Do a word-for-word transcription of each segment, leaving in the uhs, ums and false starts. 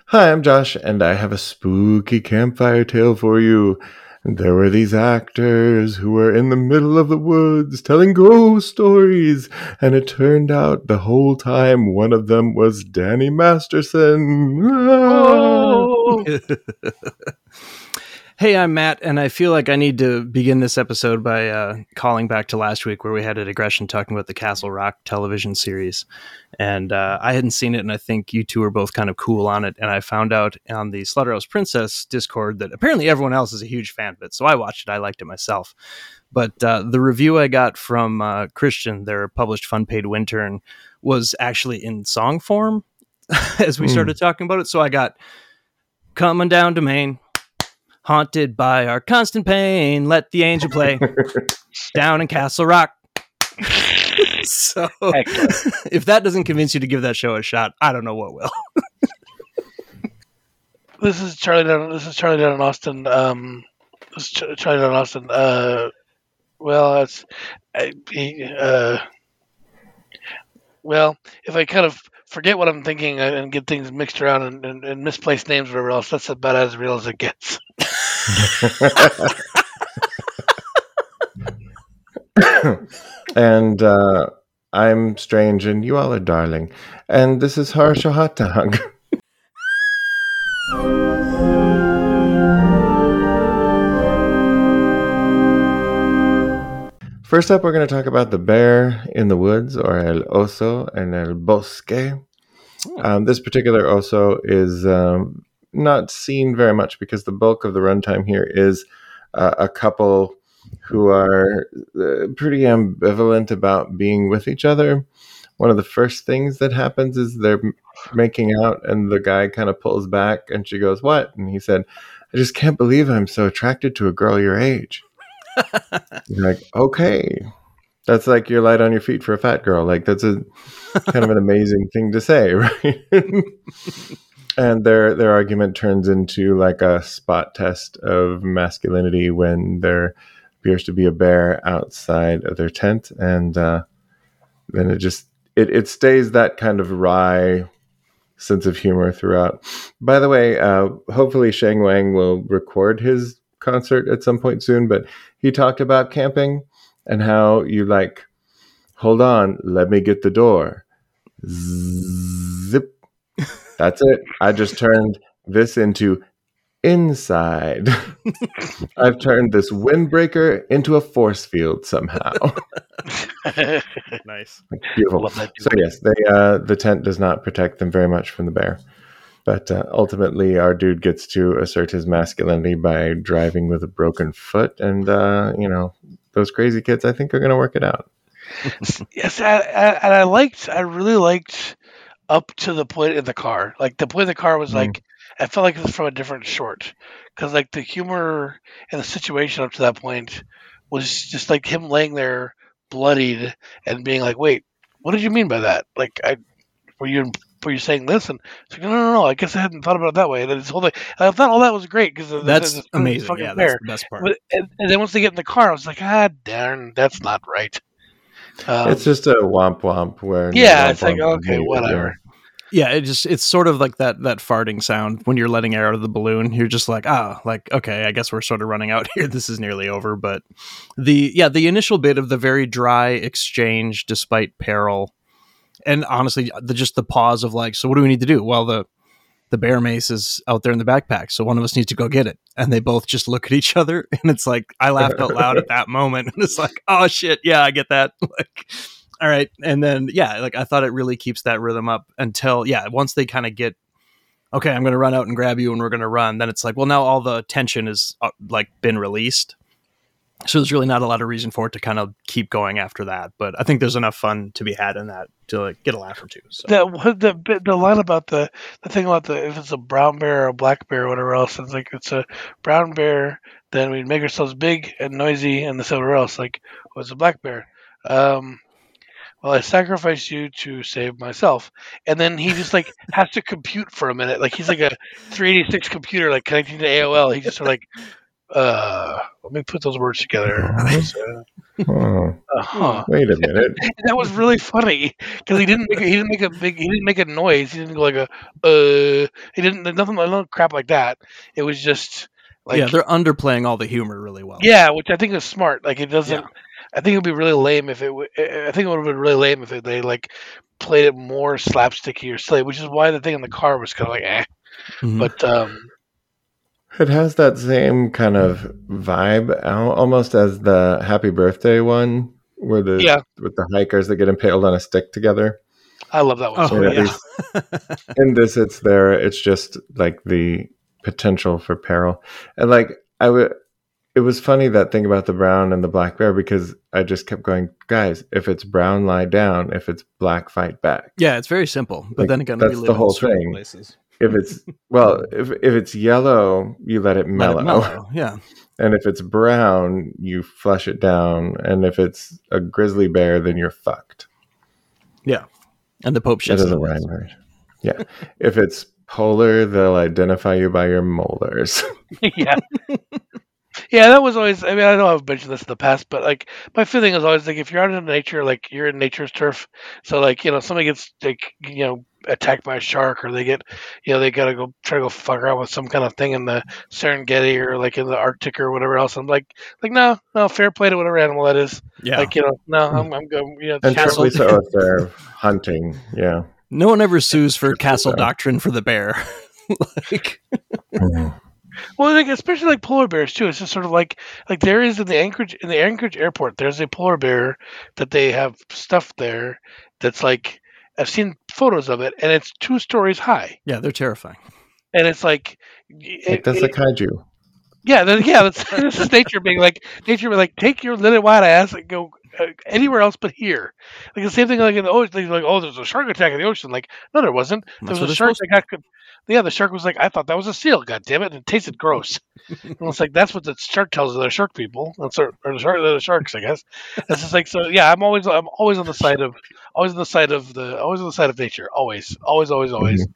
Hi, I'm Josh, and I have a spooky campfire tale for you. There were these actors who were in the middle of the woods telling ghost stories, and it turned out the whole time one of them was Danny Masterson. Ah! Oh, Hey, I'm Matt, and I feel like I need to begin this episode by uh, calling back to last week where we had a digression talking about the Castle Rock television series. And uh, I hadn't seen it, and I think you two are both kind of cool on it. And I found out on the Slaughterhouse Princess Discord that apparently everyone else is a huge fan of it. So I watched it. I liked it myself. But uh, the review I got from uh, Christian, their published fun paid intern, was actually in song form as we Hmm. started talking about it. So I got Coming Down to Maine. Haunted by our constant pain, let the angel play down in Castle Rock. So, excellent. if that doesn't convince you to give that show a shot, I don't know what will. This is Charlie down. This is Charlie down in Austin. Um, this is Ch- Charlie down in Austin. Uh, well, it's I, he, uh, well, if I kind of forget what I'm thinking and get things mixed around and, and, and misplace names or whatever else, that's about as real as it gets. and uh, I'm strange, and you all are darling. And this is Harsha Hot Dog. First up, we're going to talk about the bear in the woods, or el oso en el bosque. Um, this particular oso is um, not seen very much because the bulk of the runtime here is uh, a couple who are uh, pretty ambivalent about being with each other. One of the first things that happens is they're making out, and the guy kind of pulls back, and she goes, "What?" And he said, "I just can't believe I'm so attracted to a girl your age." You're like, okay. That's like you're light on your feet for a fat girl. Like, that's a kind of an amazing thing to say, right? And their their argument turns into like a spot test of masculinity when there appears to be a bear outside of their tent, and uh, then it just it, it stays that kind of wry sense of humor throughout. By the way, uh, hopefully Shang Wang will record his concert at some point soon, but he talked about camping and how you like, hold on, let me get the door. Zip. That's it. I just turned this into inside. I've turned this windbreaker into a force field somehow. Nice. Beautiful. Love that So dude. yes, they uh, the tent does not protect them very much from the bear. But uh, ultimately, our dude gets to assert his masculinity by driving with a broken foot. And, uh, you know, those crazy kids, I think, are going to work it out. Yes, I, I, and I liked. I really liked up to the point in the car. Like the point in the car was Mm. like I felt like it was from a different short because like the humor and the situation up to that point was just like him laying there bloodied and being like, "Wait, what did you mean by that? Like, I were you were you saying this?" And it's like, "No, no, no, no. I guess I hadn't thought about it that way." And then this whole thing, I thought all that was great because That's amazing. fucking Yeah, that's bear. the best part. But, and, and then once they get in the car, I was like, "Ah, darn, that's not right." Um, It's just a womp womp where yeah, womp it's like, womp is okay, needed, whatever. Yeah, it just it's sort of like that that farting sound when you're letting air out of the balloon. You're just like, ah, like, okay, I guess we're sort of running out here. This is nearly over. But the yeah, the initial bit of the very dry exchange despite peril. And honestly, the just the pause of like, so what do we need to do? Well, the the bear mace is out there in the backpack, so one of us needs to go get it. And they both just look at each other, and it's like I laughed out loud at that moment. And it's like, oh shit, yeah, I get that. Like, all right. And then yeah, like I thought it really keeps that rhythm up until yeah, once they kind of get okay, I'm gonna run out and grab you and we're gonna run, then it's like, well, now all the tension is uh, like been released. So there's really not a lot of reason for it to kind of keep going after that. But I think there's enough fun to be had in that to like get a laugh or two. So The the bit- the line about the the thing about the if it's a brown bear or a black bear or whatever else, it's like it's a brown bear, then we'd make ourselves big and noisy, and this whatever else. Like, oh, it's a black bear. Um, well, I sacrificed you to save myself, and then he just like has to compute for a minute. Like he's like a three eighty-six computer, like connecting to A O L. He just sort of like, Uh, let me put those words together. Oh, Uh-huh. wait a minute. That was really funny because he didn't make a, he didn't make a big he didn't make a noise. He didn't go like a uh. He didn't nothing no crap like that. It was just like yeah, they're underplaying all the humor really well. yeah, which I think is smart. Like it doesn't. Yeah. I think it would be really lame if it. W- I think it would have been really lame if it, they like played it more slapsticky or silly, which is why the thing in the car was kind of like eh. Mhm. But um, It has that same kind of vibe, al- almost as the Happy Birthday one, where the yeah, with the hikers that get impaled on a stick together. I love that one. Oh, so And at much. yeah. least in this, it's there. It's just like the potential for peril, and like I would. It was funny that thing about the brown and the black bear because I just kept going, guys. If it's brown, lie down. If it's black, fight back. Yeah, it's very simple. But Like, then again, that's we live the in whole certain thing. places. If it's well, if if it's yellow, you let it Let mellow. it mellow. Yeah. And if it's brown, you flush it down. And if it's a grizzly bear, then you're fucked. Yeah. And the Pope That shits in the doesn't woods. rhyme right. Yeah. If it's polar, they'll identify you by your molars. yeah. Yeah, that was always. I mean, I know I've mentioned this in the past, but like my feeling is always like if you're out in nature, like you're in nature's turf. So like you know, somebody gets like you know attacked by a shark, or they get you know they gotta go try to go fuck around with some kind of thing in the Serengeti or like in the Arctic or whatever else. I'm like, like no, no, fair play to whatever animal that is. Yeah. Like you know, no, I'm, I'm going. You know, And Castle- probably so if they're hunting. Yeah. No one ever sues for castle so. doctrine for the bear. like, Well, like, especially like polar bears too. It's just sort of like like there is in the Anchorage in the Anchorage airport. There's a polar bear that they have stuffed there. That's like I've seen photos of it, and it's two stories high, yeah, they're terrifying. and it's like, Like, it, that's it- a kaiju. yeah, that, yeah. That's, this is nature being like nature being like take your little white ass and go uh, anywhere else but here. Like the same thing like in the ocean. Like, like oh, there's a shark attack in the ocean. Like no, there wasn't. There That's was what a they're shark that got. Yeah, the shark was like, I thought that was a seal. God damn it! And it tasted gross. And it's like that's what the shark tells the shark people. That's our, or the shark, the sharks, I guess. It's just like so. Yeah, I'm always, I'm always on the side of, always on the side of the, always on the side of nature. Always, always, always, always.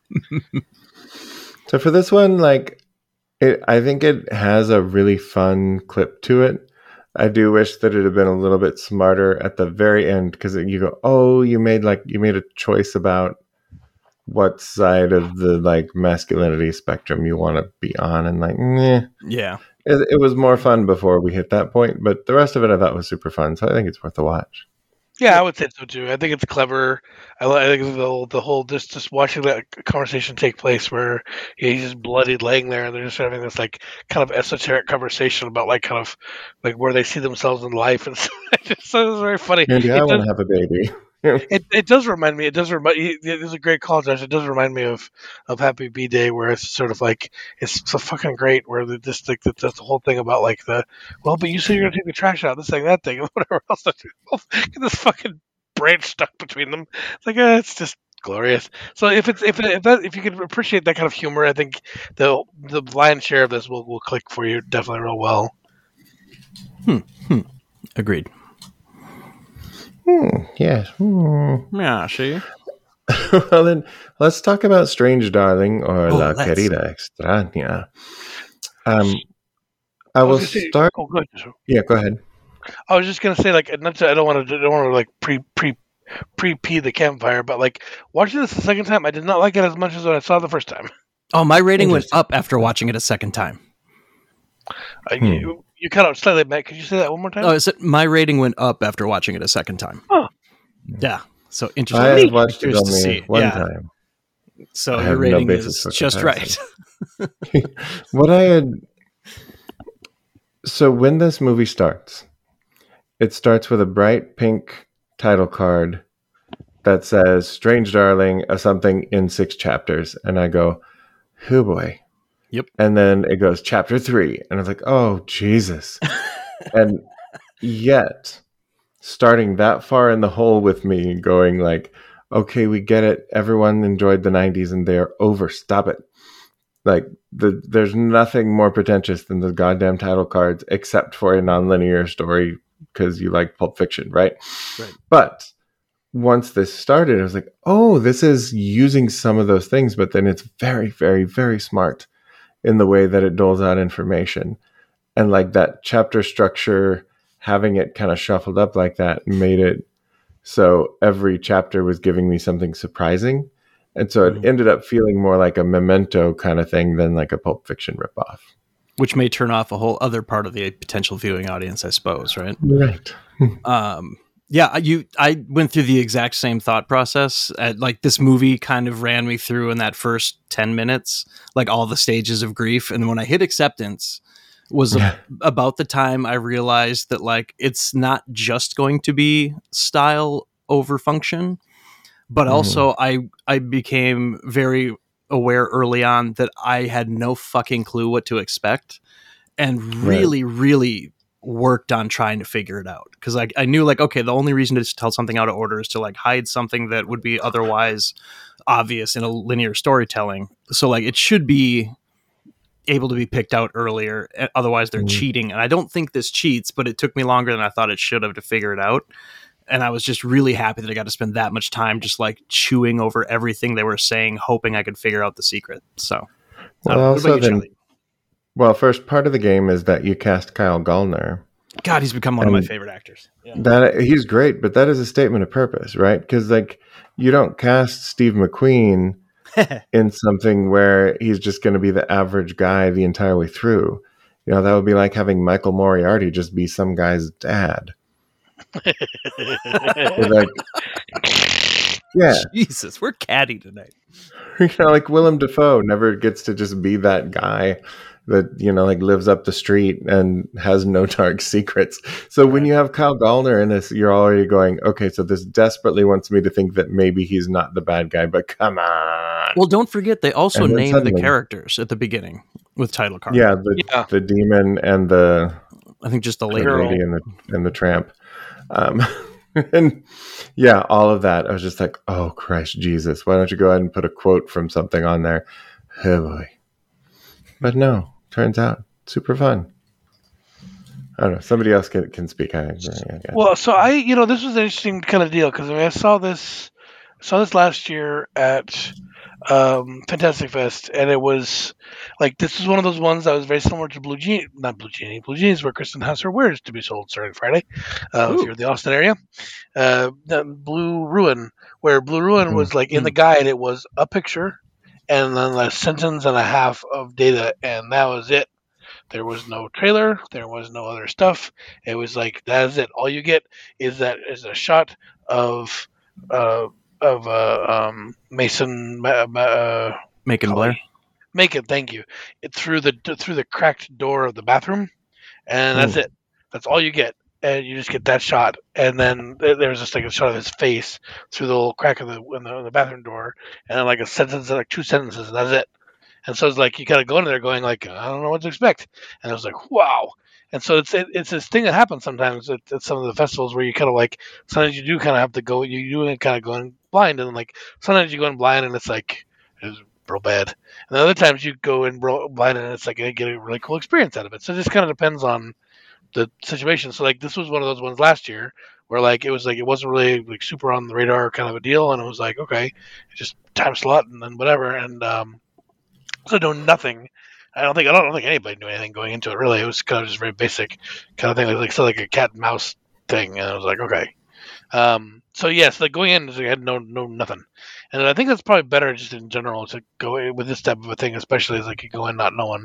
So for this one, like, it, I think it has a really fun clip to it. I do wish that it had been a little bit smarter at the very end because you go, oh, you made like you made a choice about what side of the like masculinity spectrum you want to be on, and like, meh. Yeah. It, it was more fun before we hit that point, but the rest of it I thought was super fun, so I think it's worth a watch. Yeah, I would say so too. I think it's clever. I, li- I think the whole, the whole just just watching that conversation take place where he's just bloodied laying there, and they're just having this like kind of esoteric conversation about like kind of like where they see themselves in life, and so it's very funny. Andy, I It want does- to have a baby. It it does remind me. It does remind. It is a great call, Josh. It does remind me of of Happy B Day, where it's sort of like it's so fucking great. Where the just like the, the whole thing about like the well, but you said you're gonna take the trash out, this thing, that thing, and whatever else. Get this fucking branch stuck between them. It's like uh, it's just glorious. So if it's if if that if you can appreciate that kind of humor, I think the the lion's share of this will will click for you definitely real well. Agreed. Hmm, yes. Hmm. Yeah, see? Well, then let's talk about Strange Darling or Oh, La let's. Querida Extraña. Um, I I will was gonna say- start. Oh, good. Yeah, go ahead. I was just gonna say, like, not to, I don't want to, I don't want to like pre pre pre pee the campfire, but like watching this the second time, I did not like it as much as when I saw it the first time. Oh, my rating went Interesting. up after watching it a second time. I, Hmm. you, you cut out slightly, Matt. Could you say that one more time? Oh, is it, my rating went up after watching it a second time. Oh. Yeah. So interesting. I me. have watched it Curious to only see. one Yeah. time. So I your have no rating basis is for just right. comparison. What I had. So when this movie starts, it starts with a bright pink title card that says Strange Darling, a something in six chapters. And I go, oh boy. Yep. And then it goes chapter three. And I was like, oh, Jesus. And yet, starting that far in the hole with me, going like, okay, we get it. Everyone enjoyed the nineties and they're over. Stop it. Like, the, there's nothing more pretentious than the goddamn title cards, except for a nonlinear story because you like Pulp Fiction, right? Right. But once this started, I was like, oh, this is using some of those things, but then it's very, very, very smart in the way that it doles out information. and like that chapter structure, having it kind of shuffled up like that made it so every chapter was giving me something surprising. And so it Mhm. ended up feeling more like a Memento kind of thing than like a Pulp Fiction ripoff. Which may turn off a whole other part of the potential viewing audience, I suppose, right? Right. Um, yeah, you. I went through the exact same thought process. At, like this movie kind of ran me through in that first ten minutes, like all the stages of grief. And when I hit acceptance, was Yeah. a, about the time I realized that like it's not just going to be style over function, but Mhm. also I I became very aware early on that I had no fucking clue what to expect, and Right. really, really worked on trying to figure it out. Because I, I knew like, okay, the only reason to tell something out of order is to like hide something that would be otherwise obvious in a linear storytelling. So like it should be able to be picked out earlier. eh, Otherwise they're Mhm. cheating. And I don't think this cheats, but it took me longer than I thought it should have to figure it out. And I was just really happy that I got to spend that much time just like chewing over everything they were saying, hoping I could figure out the secret. So, I Well, don't know. What also about you, then, Charlie? well, first part of the game is that you cast Kyle Gallner. God, he's become one of my And favorite actors. Yeah. that he's great, but that is a statement of purpose, right? Because like you don't cast Steve McQueen in something where he's just going to be the average guy the entire way through. You know, that would be like having Michael Moriarty just be some guy's dad. Or like, yeah, Jesus, we're catty tonight. you know, like Willem Dafoe never gets to just be that guy that, you know, like lives up the street and has no dark secrets. So when you have Kyle Gallner in this, you're already going, okay, so this desperately wants me to think that maybe he's not the bad guy, but come on. Well, don't forget they also And then named the suddenly- characters at the beginning with title cards. Yeah, the Yeah. the demon and the, I think just the the lady. Girl. lady and the and the tramp. Um, and yeah, all of that. I was just like, oh Christ Jesus, why don't you go ahead and put a quote from something on there? Oh boy. But no, turns out super fun. I don't know. Somebody else can, can speak. I, I guess. Well, so I, you know, this was an interesting kind of deal because I, mean, I saw this, saw this last year at um, Fantastic Fest, and it was like this was one of those ones that was very similar to Blue Genie, not Blue Genie, Blue Genie is where Kristen has her wares to be sold starting Friday. Uh, if Ooh. you're in the Austin area, uh, the Blue Ruin, where Blue Ruin Mhm. was like in the guide, it was a picture and then a sentence and a half of data, and that was it. There was no trailer. There was no other stuff. It was like that is it. All you get is that is a shot of uh, of uh, um, Mason uh, uh, Macon Golly. Blair. Macon. Thank you. It through the through the cracked door of the bathroom, and that's Hmm. it. That's all you get, and you just get that shot. And then there- there's just like a shot of his face through the little crack of the in the, in the bathroom door, and then like a sentence, like two sentences, and that's it. And so it's like you kind of go in there going like I don't know what to expect, and I was like wow. And so it's it, it's this thing that happens sometimes at, at some of the festivals where you kind of like sometimes you do kind of have to go you do kind of go in blind, and then like sometimes you go in blind and it's like it's real bad, and other times you go in bro- blind and it's like you get a really cool experience out of it. So it just kind of depends on the situation. So like this was one of those ones last year where like it was like it wasn't really like super on the radar kind of a deal, and it was like okay, just time slot and then whatever, and um. So doing nothing. I don't think I don't think anybody knew anything going into it. Really, it was kind of just very basic kind of thing, like like, so like a cat and mouse thing. And I was like, okay. Um, so yes, yeah, so like going in, I had no no nothing, and I think that's probably better just in general to go in with this type of a thing, especially as like you go in not knowing.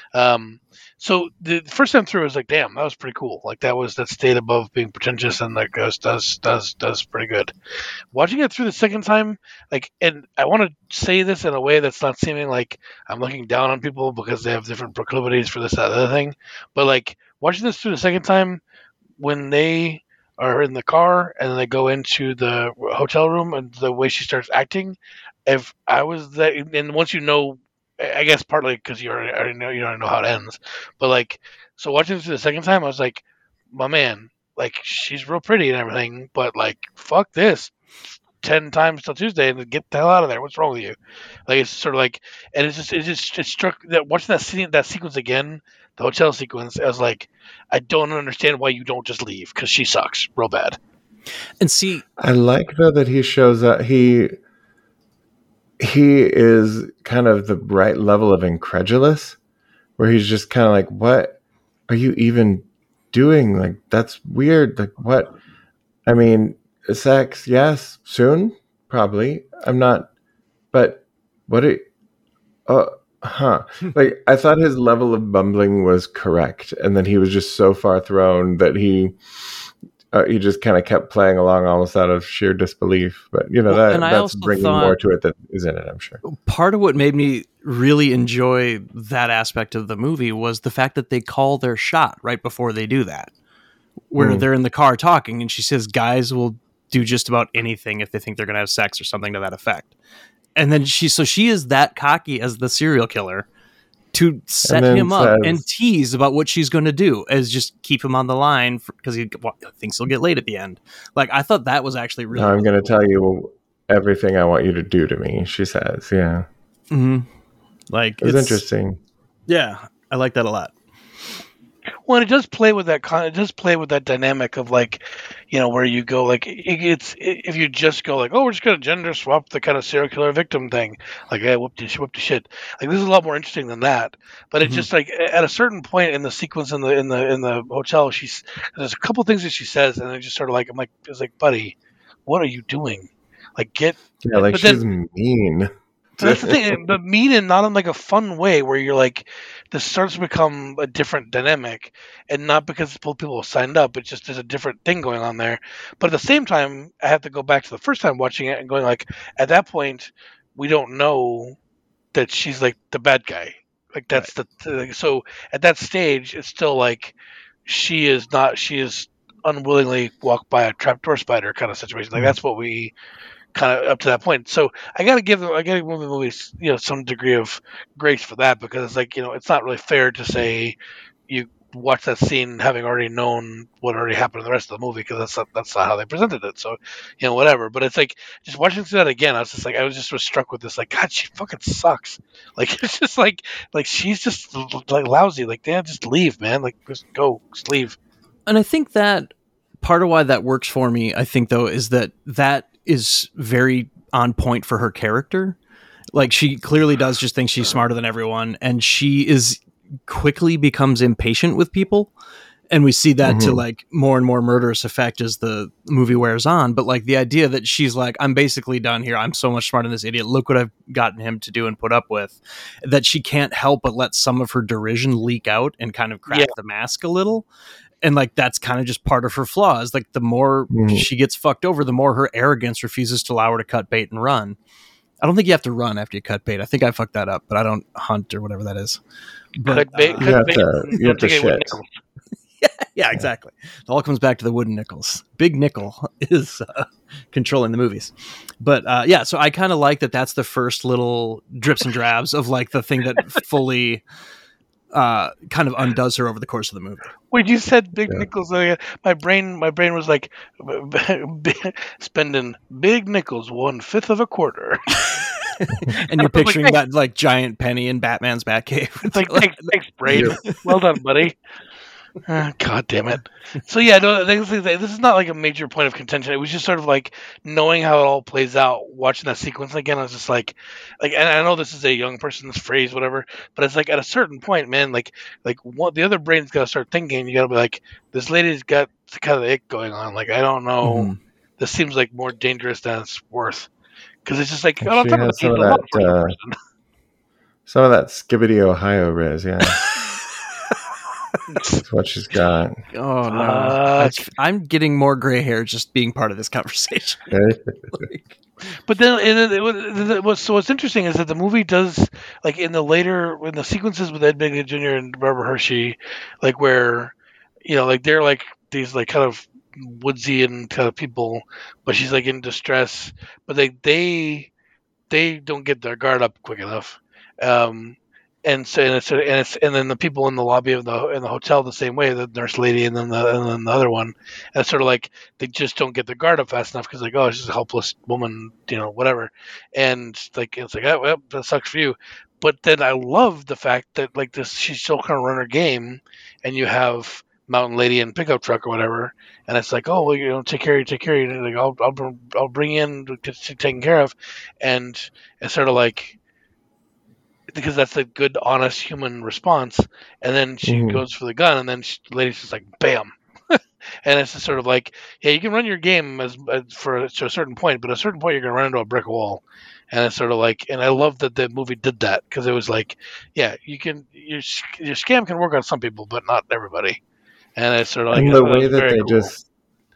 Um, so the first time through, I was like, damn, that was pretty cool. Like that was that stayed above being pretentious and like does does does does pretty good. Watching it through the second time, like, and I want to say this in a way that's not seeming like I'm looking down on people because they have different proclivities for this that other thing, but like watching this through the second time when they are in the car and then they go into the hotel room and the way she starts acting, if I was that, and once you know, I guess partly because you already, already know you already know how it ends, but like so watching it through the second time, I was like, my man, like she's real pretty and everything, but like fuck this. Ten times till Tuesday and get the hell out of there. What's wrong with you? Like it's sort of like, and it's just it just it struck that watching that scene that sequence again, the hotel sequence. I was like, I don't understand why you don't just leave because she sucks real bad. And see, I like though that he shows up. He he is kind of the right level of incredulous, where he's just kind of like, "What? are you even doing? Like, that's weird. Like, what? I mean, sex, yes, soon, probably. I'm not, but what? It, uh, huh? Like, I thought his level of bumbling was correct, and then he was just so far thrown that he. Uh, he just kind of kept playing along almost out of sheer disbelief. But, you know, Well, and that I that's also bringing thought more to it that is in it, I'm sure. part of what made me really enjoy that aspect of the movie was the fact that they call their shot right before they do that, where Mm. they're in the car talking, and she says guys will do just about anything if they think they're going to have sex or something to that effect. And then she, so she is that cocky as the serial killer to set then him up says- and tease about what she's going to do, as just keep him on the line because he well, thinks he'll get laid at the end. Like, I thought that was actually really. Now I'm really going to cool. tell you everything I want you to do to me, she says. Yeah. Mhm. Like, It was it's interesting. Yeah, I like that a lot. Well, it does play with that. Con- it does play with that dynamic of like, you know, where you go like it, it's if you just go like, oh, we're just gonna gender swap the kind of serial killer victim thing, like, hey, whoop de whoop de shit. Like, this is a lot more interesting than that. But it's Mhm. just like at a certain point in the sequence in the in the in the hotel, she's there's a couple things that she says, and I just sort of like I'm like it's like, buddy, what are you doing? Like, get. Yeah, like But then- she's mean. So that's the thing, but mean and not in like a fun way where you're like, this starts to become a different dynamic, and not because people signed up, it's just there's a different thing going on there. But at the same time, I have to go back to the first time watching it and going like, at that point, we don't know that she's like the bad guy. Like that's the the so at that stage, it's still like she is not she is unwillingly walked by a trapdoor spider kind of situation. Like Mhm. that's what we. Kind of up to that point, so I gotta give I gotta give the movies you know some degree of grace for that, because it's like, you know it's not really fair to say you watch that scene having already known what already happened in the rest of the movie, because that's not that's not how they presented it. So, you know whatever. But it's like just watching through that again, I was just like I was just was struck with this, like, God, she fucking sucks. Like, it's just like like she's just like lousy. Like, damn, just leave, man. Like, just go, just leave. And I think that part of why that works for me, I think, though, is that that is very on point for her character. Like, she clearly does just think she's smarter than everyone, and she is quickly becomes impatient with people. And we see that to Mhm. like more and more murderous effect as the movie wears on. But like the idea that she's like, I'm basically done here. I'm so much smarter than this idiot. Look what I've gotten him to do and put up with. That she can't help but let some of her derision leak out and kind of crack Yeah. the mask a little. And like that's kind of just part of her flaws. Like the more Mhm. she gets fucked over, the more her arrogance refuses to allow her to cut bait and run. I don't think you have to run after you cut bait. I think I fucked that up, but I don't hunt or whatever that is. But Cut bait, uh, cut You have bait, to- and you have don't to take it with shit. nickels. yeah, exactly. It all comes back to the wooden nickels. Big Nickel is uh, controlling the movies. But uh, yeah, so I kind of like that that's the first little drips and drabs of like the thing that fully uh, kind of undoes her over the course of the movie. When you said big Yeah. nickels, uh, my brain, my brain was like spending big nickels, one fifth of a quarter. And you're like, picturing hey. that like giant penny in Batman's Batcave. It's like, thanks, thanks, brain. Well done, buddy. Ah, God damn it. So yeah, no, this is this is not like a major point of contention. It was just sort of like knowing how it all plays out. Watching that sequence again, I was just like, like, and I know this is a young person's phrase, whatever, but it's like at a certain point, man, like, like what the other brain's got to start thinking. You got to be like, this lady's got kind of the ick going on. Like, I don't know. Mhm. This seems like more dangerous than it's worth. Because it's just like, She oh, I'm talking has about some of a lot that, for a young uh, person. Some of that Skibbity Ohio Riz, yeah. That's what she's got. Oh no, Fuck. That's- I'm getting more gray hair just being part of this conversation. Like, But then, and then it was, it was- so what's interesting is that the movie does, like, in the later, in the sequences with Ed Begley Junior and Barbara Hershey, like, where, you know, like, they're like these, like, kind of woodsy and kind of people, but she's like in distress, but they they they don't get their guard up quick enough. Um, and so and it's and it's and then the people in the lobby of the in the hotel the same way, the nurse lady and then the and then the other one, and it's sort of like they just don't get their guard up fast enough because like, oh, she's a helpless woman, you know, whatever, and like it's like, oh, well, that sucks for you. But then I love the fact that like this, she's still kind of run her game, and you have Mountain Lady and pickup truck or whatever, and it's like, oh, well, you know, take care of you, take care of you, like I'll I'll br- I'll bring you in to get you taken care of, and it's sort of like because that's a good, honest human response. And then she Mhm. goes for the gun, and then she, the lady's just like, bam. And it's just sort of like, yeah, you can run your game as, as for to a certain point, but at a certain point you're going to run into a brick wall. And it's sort of like, and I love that the movie did that because it was like, yeah, you can your your scam can work on some people, but not everybody. And it's sort of like, And I the thought that way was that very they cool. just,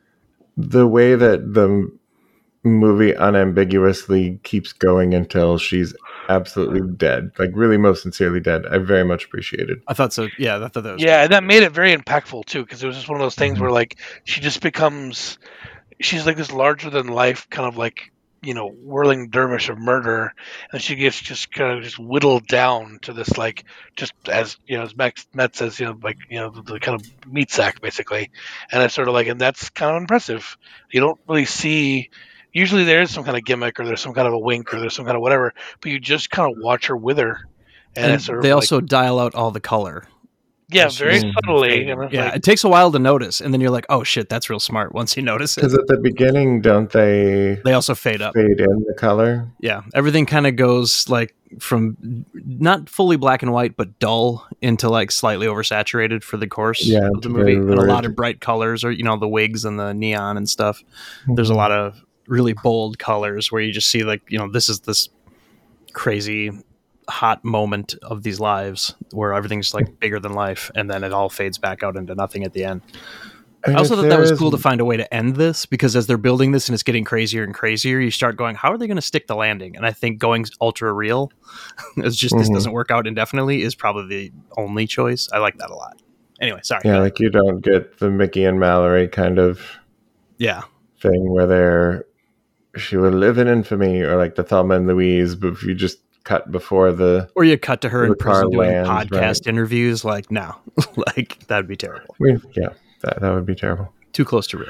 the way that the movie unambiguously keeps going until she's absolutely dead, like really most sincerely dead, I very much appreciated. I thought so. Yeah, I thought that was Yeah, great. and that made it very impactful too, because it was just one of those things Mhm. where like she just becomes, she's like this larger than life kind of like, you know, whirling dervish of murder, and she gets just kind of just whittled down to this like, just as you know, as Max Met says, you know, like you know, the, the kind of meat sack basically, and it's sort of like, and that's kind of impressive. You don't really see. Usually there is some kind of gimmick, or there's some kind of a wink, or there's some kind of whatever, but you just kind of watch her wither, and, And it's sort they of like, also dial out all the color. yeah, as very she's Mhm. subtly, fading. and it's Yeah, like, it takes a while to notice, and then you're like, "Oh shit, that's real smart." Once you notice it, Because at the beginning, don't they they also fade up. fade in the color? Yeah, everything kind of goes like from not fully black and white, but dull into like slightly oversaturated for the course Yeah, of the to movie, very and a lot lurid. of bright colors, or you know, the wigs and the neon and stuff. There's a Mhm. lot of really bold colors where you just see like, you know, this is this crazy hot moment of these lives where everything's like bigger than life, and then it all fades back out into nothing at the end. And I also if thought that there was is, cool to find a way to end this, because as they're building this and it's getting crazier and crazier, you start going, how are they going to stick the landing? And I think going ultra real, it's just this Mhm. doesn't work out indefinitely, is probably the only choice. I like that a lot. Anyway, sorry. yeah, like you don't get the Mickey and Mallory kind of Yeah. thing where they're, she will live in infamy, or like the Thelma and Louise, but if you just cut before the Or you cut to her the in car prison doing lands, podcast right? interviews. Like, no, like that'd be terrible. I mean, yeah, that, that would be terrible. Too close to real.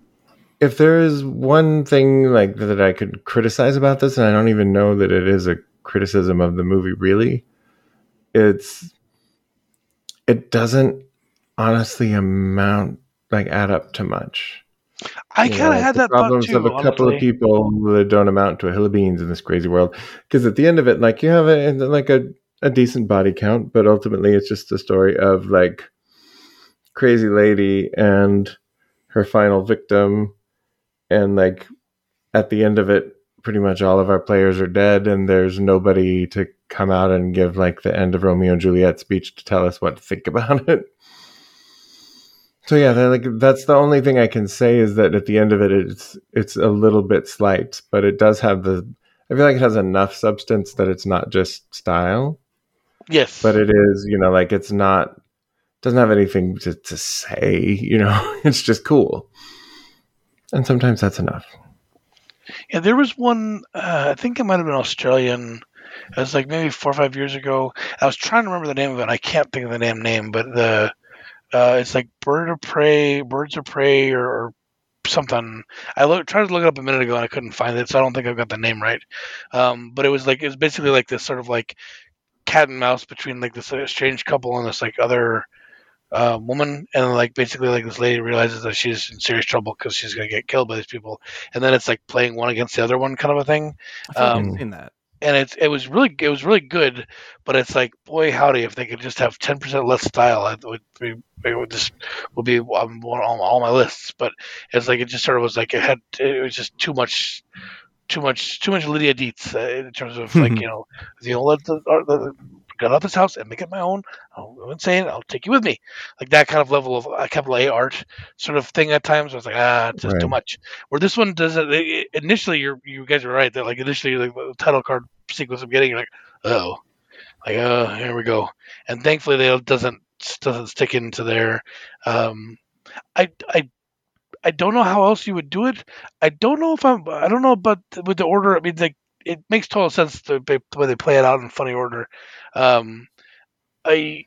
If there is one thing like that I could criticize about this, and I don't even know that it is a criticism of the movie really, it's it doesn't honestly amount like add up to much. I You know, kind of like had the that thought problems too, of a couple of honestly. people that don't amount to a hill of beans in this crazy world. Because at the end of it, like you have a like a, a decent body count, but ultimately it's just a story of like crazy lady and her final victim, and like at the end of it, pretty much all of our players are dead, and there's nobody to come out and give like the end of Romeo and Juliet speech to tell us what to think about it. So yeah, that, like that's the only thing I can say, is that at the end of it, it's it's a little bit slight, but it does have the. I feel like it has enough substance that it's not just style, Yes. but it is, you know, like it's not doesn't have anything to, to say, you know, it's just cool, and sometimes that's enough. Yeah, there was one, uh, I think it might have been Australian. It was like maybe four or five years ago. I was trying to remember the name of it, and I can't think of the damn name, but the uh, it's like Bird of Prey, Birds of Prey, or, or something. I lo- tried to look it up a minute ago and I couldn't find it, so I don't think I've got the name right. Um, but it was like, it was basically like this sort of like cat and mouse between like this estranged couple and this like other uh, woman, and like basically like this lady realizes that she's in serious trouble because she's gonna get killed by these people, and then it's like playing one against the other one kind of a thing. I feel like Um, I've seen that. and it's it was really it was really good, but it's like, boy howdy, if they could just have ten percent less style, it would be it would just would be on all, all my lists. But it's like it just sort of was like it had it was just too much too much too much Lydia Dietz uh, in terms of like, you know, the old the, the, got out this house and make it my own. I'm insane. I'll take you with me. Like that kind of level of uh, capital A art sort of thing at times. I was like, ah, it's just Right. too much. Where this one does it, it initially, you're you guys are right that like initially like, the title card sequence I'm getting, you're like, oh, like oh, here we go. And thankfully, they doesn't doesn't stick into their. Um, I I I don't know how else you would do it. I don't know if I'm. I don't know about with the order. I mean, like it makes total sense the way they play it out in funny order. Um, I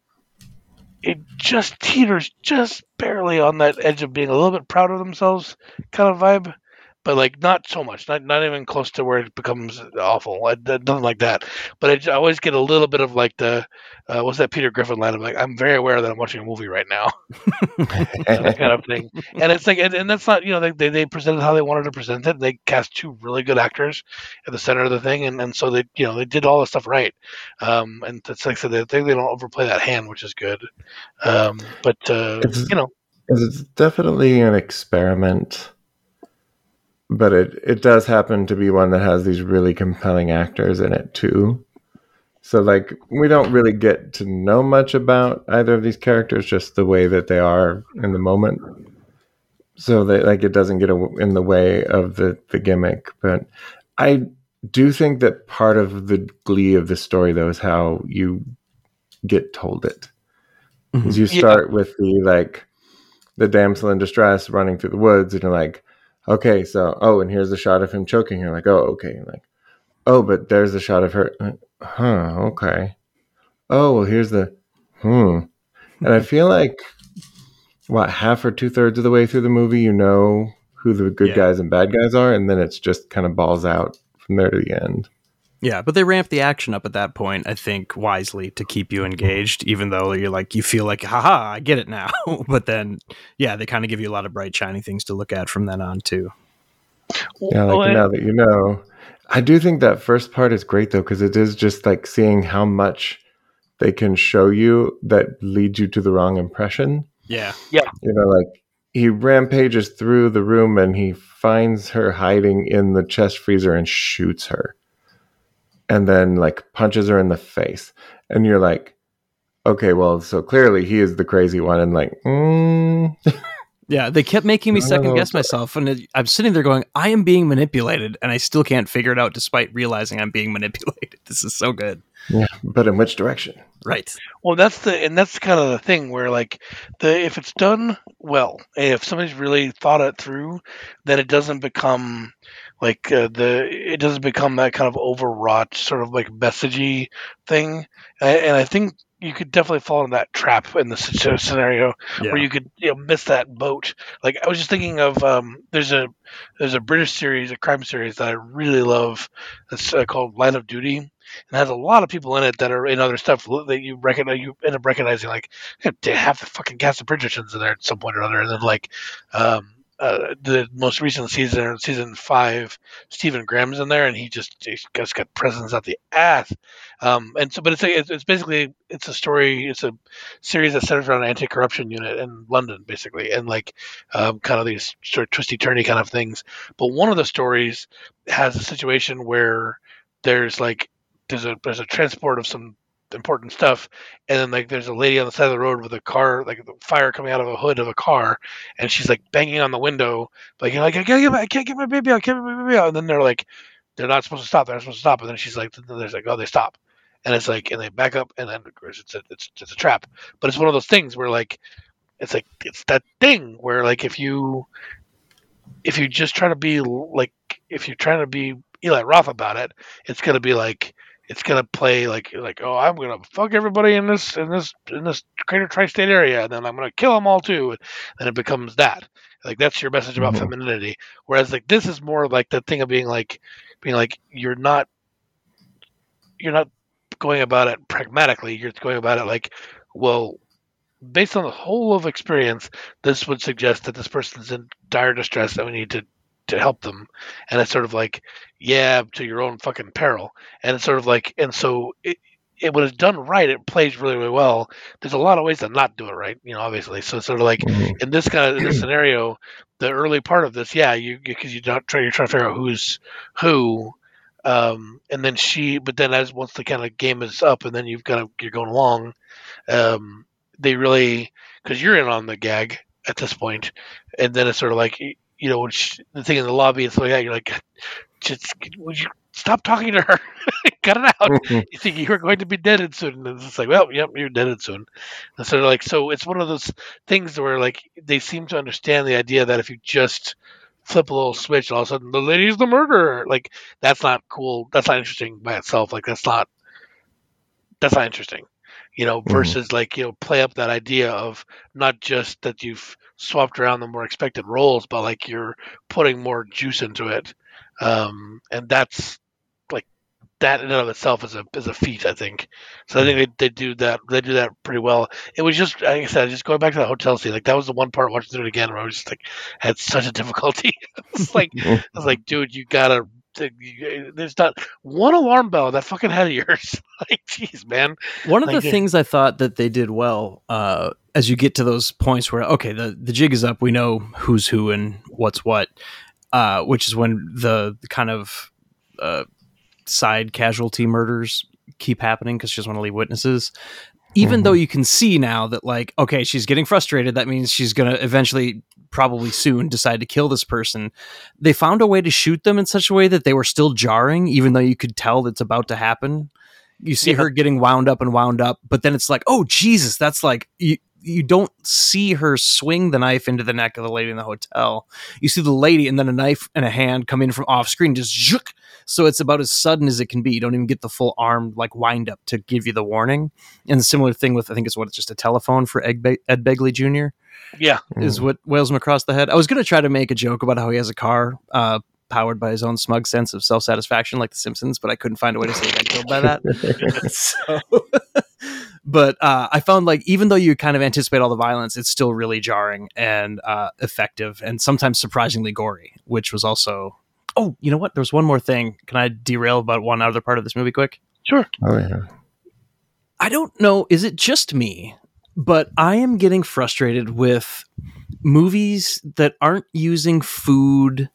it just teeters just barely on that edge of being a little bit proud of themselves kind of vibe, but like not so much, not not even close to where it becomes awful. I, nothing like that. But I, j- I always get a little bit of like the uh, what's that Peter Griffin line? I'm like, I'm very aware that I'm watching a movie right now, uh, kind of thing. And it's like, and, and that's not, you know, they, they they presented how they wanted to present it. They cast two really good actors at the center of the thing, and, and so they, you know, they did all the stuff right. Um, and it's like I said, they think they don't overplay that hand, which is good. Um, but uh, It's, you know, it's definitely an experiment, but it, it does happen to be one that has these really compelling actors in it too. So like we don't really get to know much about either of these characters, just the way that they are in the moment. So that like it doesn't get in the way of the, the gimmick. But I do think that part of the glee of the story though is how you get told it. Mhm. Is you Yeah. start with the like the damsel in distress running through the woods, and you're like, okay, so oh, and here's the shot of him choking her. Like, oh, okay, like, oh, but there's the shot of her. Like, huh, okay. Oh, well, here's the hmm. And I feel like what half or two thirds of the way through the movie, you know who the good Yeah. guys and bad guys are, and then it's just kind of balls out from there to the end. Yeah, but they ramp the action up at that point, I think, wisely to keep you engaged, even though you're like, you feel like, haha, I get it now. But then, yeah, they kind of give you a lot of bright, shiny things to look at from then on, too. Yeah, like Well, now that you know. I do think that first part is great, though, because it is just like seeing how much they can show you that leads you to the wrong impression. Yeah. You know, like he rampages through the room and he finds her hiding in the chest freezer and shoots her. And then like punches her in the face. And you're like, okay, well, so clearly he is the crazy one. And like, mm. Yeah, they kept making me I don't second know. guess myself. And it, I'm sitting there going, I am being manipulated. And I still can't figure it out despite realizing I'm being manipulated. This is so good. Yeah, but in which direction? Right. Well, that's the and that's kind of the thing where like the if it's done well, if somebody's really thought it through, then it doesn't become like uh, the it doesn't become that kind of overwrought sort of like messagey thing. And, and I think you could definitely fall in that trap in this situ- scenario Yeah. where you could you know miss that boat. Like I was just thinking of um, there's a there's a British series, a crime series that I really love. It's uh, called Line of Duty. And has a lot of people in it that are in other stuff that you recognize. You end up recognizing like they have the fucking cast of Bridgertons in there at some point or other. And then like um, uh, the most recent season, season five, Stephen Graham's in there, and he just he's just got presence out the ass. Um, and so, but it's a, it's, it's basically it's a story. It's a series that centers around an anti-corruption unit in London, basically, and like um, kind of these sort of twisty turny kind of things. But one of the stories has a situation where there's like there's a there's a transport of some important stuff, and then like there's a lady on the side of the road with a car, like the fire coming out of a hood of a car, and she's like banging on the window, like you know, like I can't get my I can't get my baby out, I can't get my baby out, and then they're like, they're not supposed to stop, they're not supposed to stop, and then she's like, then there's like, oh, they stop, and it's like, and they back up, and then of course it's a, it's it's a trap, but it's one of those things where like, it's like it's that thing where like if you if you just try to be like if you're trying to be Eli Roth about it, it's gonna be like it's gonna play like like oh I'm gonna fuck everybody in this in this in this greater tri-state area, and then I'm gonna kill them all too, and it becomes that like that's your message about Mhm. femininity. Whereas like this is more like the thing of being like being like you're not you're not going about it pragmatically. You're going about it like well based on the whole of experience, this would suggest that this person's in dire distress and we need to to help them. And it's sort of like, yeah, to your own fucking peril. And it's sort of like, and so it, it when it's done right, it plays really, really well. There's a lot of ways to not do it right, you know, obviously. So it's sort of like Mhm. in this kind of in this scenario, the early part of this, yeah, you because you don't try, you're trying to figure out who's who. Um, and then she, but then as once the kind of game is up, and then you've got to, you're going along. Um, they really because you're in on the gag at this point, and then it's sort of like you know when she, the thing in the lobby and stuff like that. You're like, just would you stop talking to her? Cut it out. You think you're going to be deaded soon, and it's just like, well, yep, you're deaded soon. And so like, so it's one of those things where like they seem to understand the idea that if you just flip a little switch, all of a sudden the lady's the murderer. Like that's not cool. That's not interesting by itself. Like that's not that's not interesting. you know, versus mm-hmm. like, you know, play up that idea of not just that you've swapped around the more expected roles, but like you're putting more juice into it. Um, and that's like that in and of itself is a is a feat, I think. So I think they, they do that they do that pretty well. It was just like I said, just going back to the hotel scene, like that was the one part watching it again where I was just like had such a difficulty. It's like I was like, dude, you gotta. There's not one alarm bell that fucking head of yours. Like, jeez, man. One of like, the things I thought that they did well, uh, as you get to those points where okay, the the jig is up, we know who's who and what's what, uh, which is when the, the kind of uh, side casualty murders keep happening because she doesn't want to leave witnesses. Even mm-hmm. though you can see now that, like, okay, she's getting frustrated. That means she's going to eventually, probably soon, decide to kill this person. They found a way to shoot them in such a way that they were still jarring, even though you could tell that's about to happen. You see yeah. her getting wound up and wound up, but then it's like, oh, Jesus, that's like... You, you don't see her swing the knife into the neck of the lady in the hotel. You see the lady and then a knife and a hand come in from off screen, just zook. So it's about as sudden as it can be. You don't even get the full arm like wind up to give you the warning. And the similar thing with, I think it's what, it's just a telephone for Ed, Be- Ed Begley Junior Yeah. Is what wails him across the head. I was going to try to make a joke about how he has a car uh, powered by his own smug sense of self-satisfaction like The Simpsons, but I couldn't find a way to say he got killed by that. so... But uh, I found like even though you kind of anticipate all the violence, it's still really jarring and uh, effective and sometimes surprisingly gory, which was also... Oh, you know what? There's one more thing. Can I derail about one other part of this movie quick? Sure. Oh, yeah. I don't know. Is it just me? But I am getting frustrated with movies that aren't using food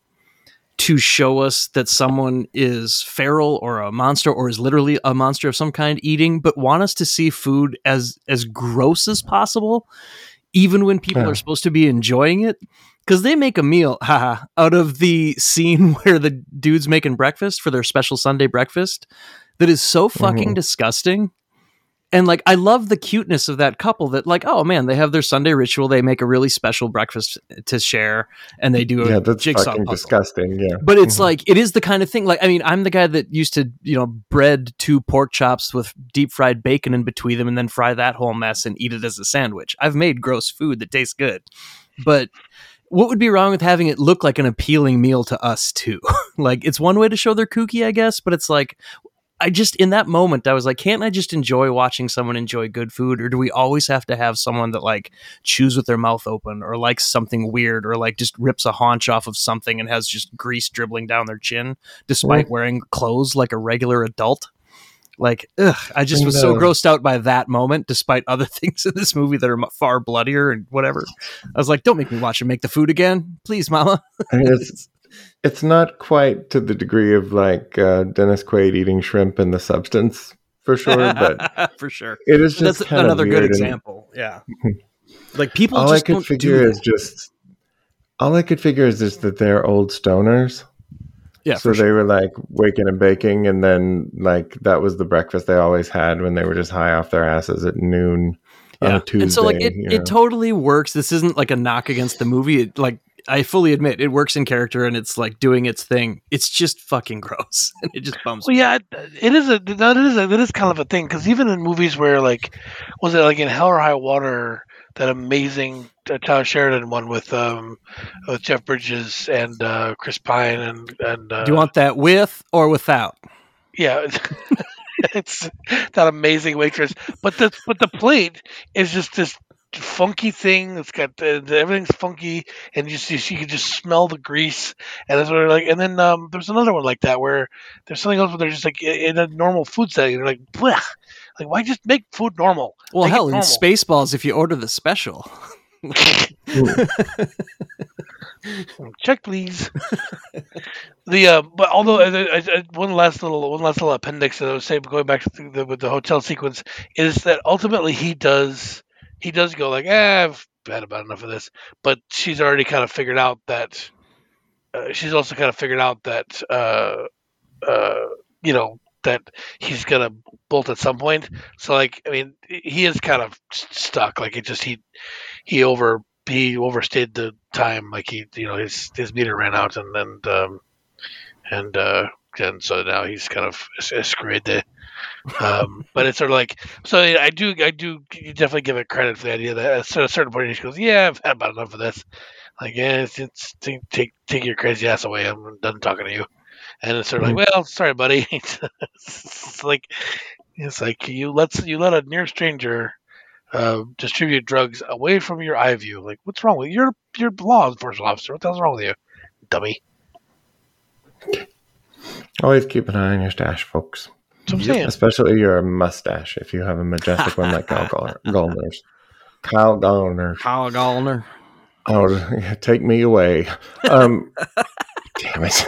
to show us that someone is feral or a monster or is literally a monster of some kind eating, but want us to see food as as gross as possible, even when people yeah. are supposed to be enjoying it. Because they make a meal haha, out of the scene where the dude's making breakfast for their special Sunday breakfast that is so fucking mm-hmm. disgusting. And like, I love the cuteness of that couple that like, oh man, they have their Sunday ritual. They make a really special breakfast to share and they do a yeah, that's jigsaw fucking puzzle. Disgusting. Yeah. But it's mm-hmm. like, it is the kind of thing. Like, I mean, I'm the guy that used to, you know, bread two pork chops with deep fried bacon in between them and then fry that whole mess and eat it as a sandwich. I've made gross food that tastes good, but what would be wrong with having it look like an appealing meal to us too? Like, it's one way to show they're kooky, I guess, but it's like, I just, in that moment, I was like, can't I just enjoy watching someone enjoy good food? Or do we always have to have someone that like chews with their mouth open or likes something weird or like just rips a haunch off of something and has just grease dribbling down their chin despite mm-hmm. wearing clothes like a regular adult? Like, ugh, I just was so grossed out by that moment, despite other things in this movie that are far bloodier and whatever. I was like, don't make me watch him make the food again. Please, mama. I mean, it's, it's not quite to the degree of like uh, Dennis Quaid eating shrimp in The Substance, for sure. But for sure. It is just That's kind another of good weird example. And, yeah. Like people all just I could don't figure do is just, all I could figure is just that they're old stoners. Yeah, so for sure. they were like waking and baking, and then like that was the breakfast they always had when they were just high off their asses at noon yeah. on a Tuesday. And so like it, you know? it totally works. This isn't like a knock against the movie. It, like I fully admit it works in character and it's like doing its thing. It's just fucking gross, and it just bums. Well, me. yeah, it, it is a that is a, that is kind of a thing because even in movies where like was it like in Hell or High Water, that amazing uh, Tyler Sheridan one with um with Jeff Bridges and uh, Chris Pine and and uh, do you want that with or without? Yeah, it's that amazing waitress, but the but the plate is just this funky thing. It's got uh, everything's funky, and you see she could just smell the grease, and that's what they're like. And then um, there's another one like that where there's something else where they're just like in a normal food setting. They're like, bleh. Like, why just make food normal? Well, make hell, in Spaceballs, if you order the special. Check, please. the uh, but although uh, uh, one last little one last little appendix that I would say, going back to the, with the hotel sequence, is that ultimately he does he does go like, eh, I've had about enough of this. But she's already kind of figured out that uh, she's also kind of figured out that uh, uh, you know. that he's gonna bolt at some point. So like, I mean, he is kind of stuck. Like it just he he over he overstayed the time. Like he you know his his meter ran out and and um, and uh, and so now he's kind of screwed there. Um, but it's sort of like, so I do, I do definitely give it credit for the idea that at a certain point she goes, "Yeah, I've had about enough of this. Like, yeah, it's, it's take, take take your crazy ass away. I'm done talking to you." And it's sort of like, "Well, sorry, buddy." It's like, it's like you let you let a near stranger uh, distribute drugs away from your eye view. Like, what's wrong with you? You're you're a law enforcement officer. What the hell's wrong with you, dummy? Always keep an eye on your stash, folks. That's what I'm saying. Especially your mustache, if you have a majestic one like Kyle Gallner's. Kyle Gallner. Kyle Gallner. Oh, take me away. Um, damn it.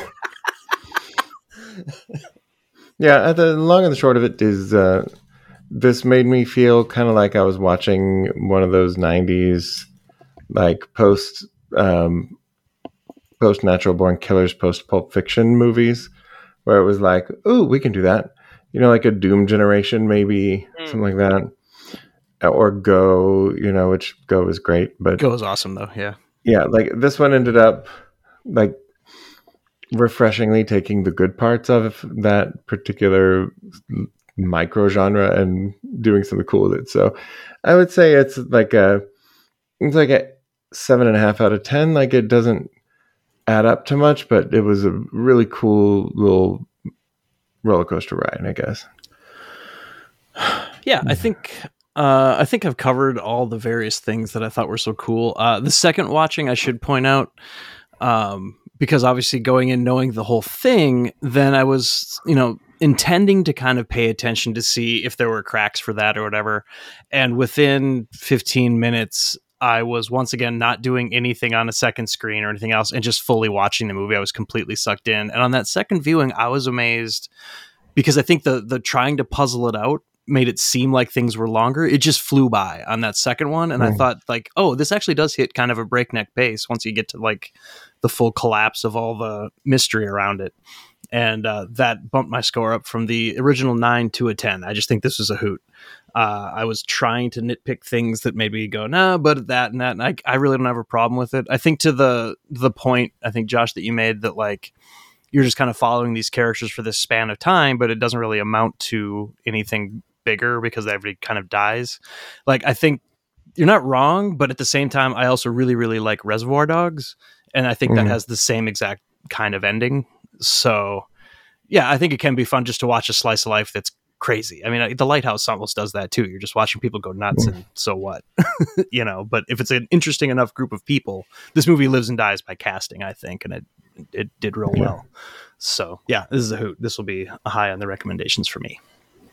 Yeah, the long and the short of it is uh, this made me feel kind of like I was watching one of those nineties, like post um, post Natural Born Killers, post Pulp Fiction movies, where it was like, "Ooh, we can do that." You know, like a Doom Generation, maybe mm. something like that, or Go. You know, which Go is great, but Go is awesome though. Yeah, yeah. Like this one ended up like refreshingly taking the good parts of that particular micro genre and doing something cool with it. So I would say it's like a it's like a seven and a half out of ten. Like it doesn't add up to much, but it was a really cool little roller coaster ride, I guess. Yeah, I think uh, I think I've covered all the various things that I thought were so cool. Uh, the second watching, I should point out, um, because obviously going in knowing the whole thing, then I was, you know, intending to kind of pay attention to see if there were cracks for that or whatever. And within fifteen minutes, I was once again not doing anything on a second screen or anything else and just fully watching the movie. I was completely sucked in. And on that second viewing, I was amazed because I think the the trying to puzzle it out made it seem like things were longer. It just flew by on that second one. And mm. I thought like, oh, this actually does hit kind of a breakneck pace once you get to like the full collapse of all the mystery around it. And uh, that bumped my score up from the original nine to a ten. I just think this was a hoot. Uh, I was trying to nitpick things that made me go, nah, but that and that. And I, I really don't have a problem with it. I think to the the point, I think, Josh, that you made that like you're just kind of following these characters for this span of time, but it doesn't really amount to anything bigger because everybody kind of dies. Like, I think you're not wrong, but at the same time, I also really, really like Reservoir Dogs. And I think mm. that has the same exact kind of ending. So, yeah, I think it can be fun just to watch a slice of life that's crazy. I mean, The Lighthouse almost does that too. You're just watching people go nuts, and so what? You know, but if it's an interesting enough group of people, this movie lives and dies by casting, I think, and it it did real yeah. well. So, yeah, this is a hoot. This will be a high on the recommendations for me.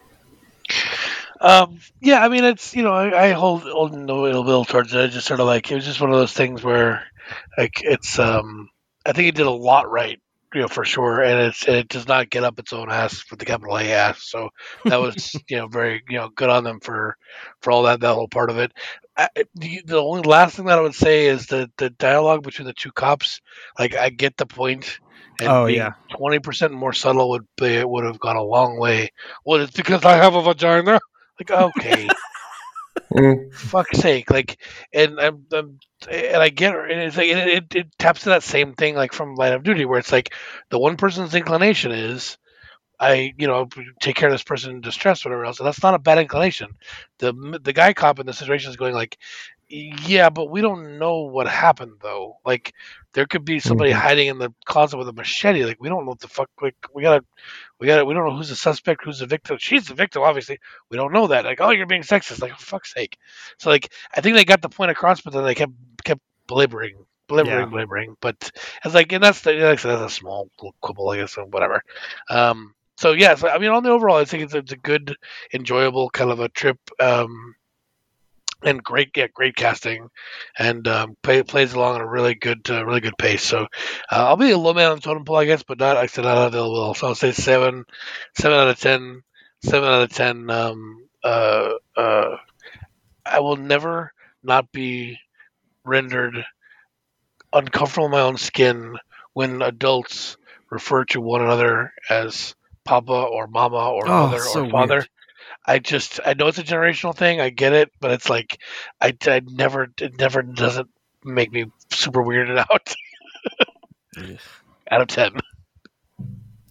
Um, yeah, I mean, it's, you know, I, I hold hold no ill will towards it. I just sort of like, it was just one of those things where, like, it's, um, I think it did a lot right, you know, for sure, and it's it does not get up its own ass with the capital A ass. So that was, you know, very, you know, good on them for for all that that whole part of it. I, the, the only last thing that I would say is the the dialogue between the two cops. Like, I get the point. And oh being yeah, twenty percent more subtle would be would have gone a long way. Well, it's because I have a vagina. Like, okay, mm. fuck's sake! Like, and I'm, I'm and I get it. And it's like it, it, it taps to that same thing, like from Line of Duty, where it's like the one person's inclination is, I, you know, take care of this person in distress, or whatever else, and that's not a bad inclination. The the guy cop in the situation is going like, yeah, but we don't know what happened though. Like, there could be somebody mm-hmm. hiding in the closet with a machete. Like, we don't know what the fuck. Like, we gotta, we gotta, we don't know who's the suspect, who's the victim. She's the victim, obviously. We don't know that. Like, oh, you're being sexist. Like, for fuck's sake. So, like, I think they got the point across, but then they kept kept belaboring, belaboring, yeah. belaboring. But it's like, and that's the, like, that's a small little quibble, I guess, or whatever. Um. So yeah, so, I mean, on the overall, I think it's, it's a good, enjoyable kind of a trip. Um. And great, yeah, great casting, and um, play, plays along at a really good, uh, really good pace. So uh, I'll be a low man on the totem pole, I guess, but not, I said, not available. So I'll say seven, seven out of ten, seven out of ten. Um, uh, uh, I will never not be rendered uncomfortable in my own skin when adults refer to one another as Papa or Mama or oh, Mother so or Father. Weird. I just, I know it's a generational thing. I get it, but it's like, I, I never, it never doesn't make me super weirded out. Out of ten.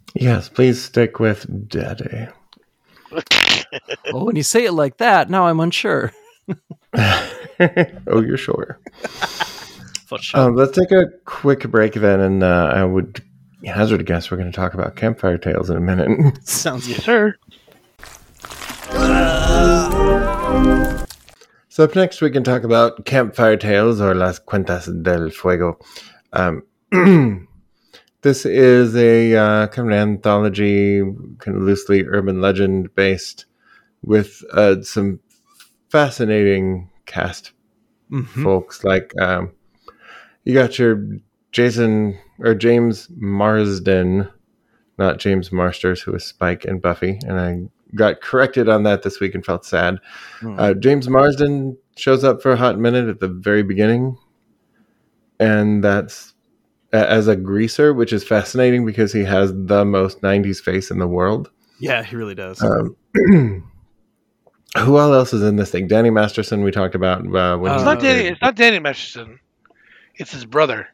Yes, please stick with Daddy. Well, when you say it like that, now I'm unsure. Oh, you're sure. For sure. Um, let's take a quick break then, and uh, I would hazard a guess we're going to talk about Campfire Tales in a minute. Sounds Yes, sir. So up next, we can talk about Campfire Tales or Las Cuentas del Fuego. Um, this is a uh, kind of an anthology, kind of loosely urban legend based, with uh, some fascinating cast Mhm. folks. Like um, you got your Jason or James Marsden, not James Marsters, who is Spike and Buffy, and I got corrected on that this week and felt sad. Mm. Uh, James Marsden shows up for a hot minute at the very beginning, and that's a- as a greaser, which is fascinating because he has the most nineties face in the world. Yeah, he really does. Um, who all else is in this thing? Danny Masterson, we talked about. Uh, when Uh, It's he not Danny. did- It's not Danny Masterson. It's his brother.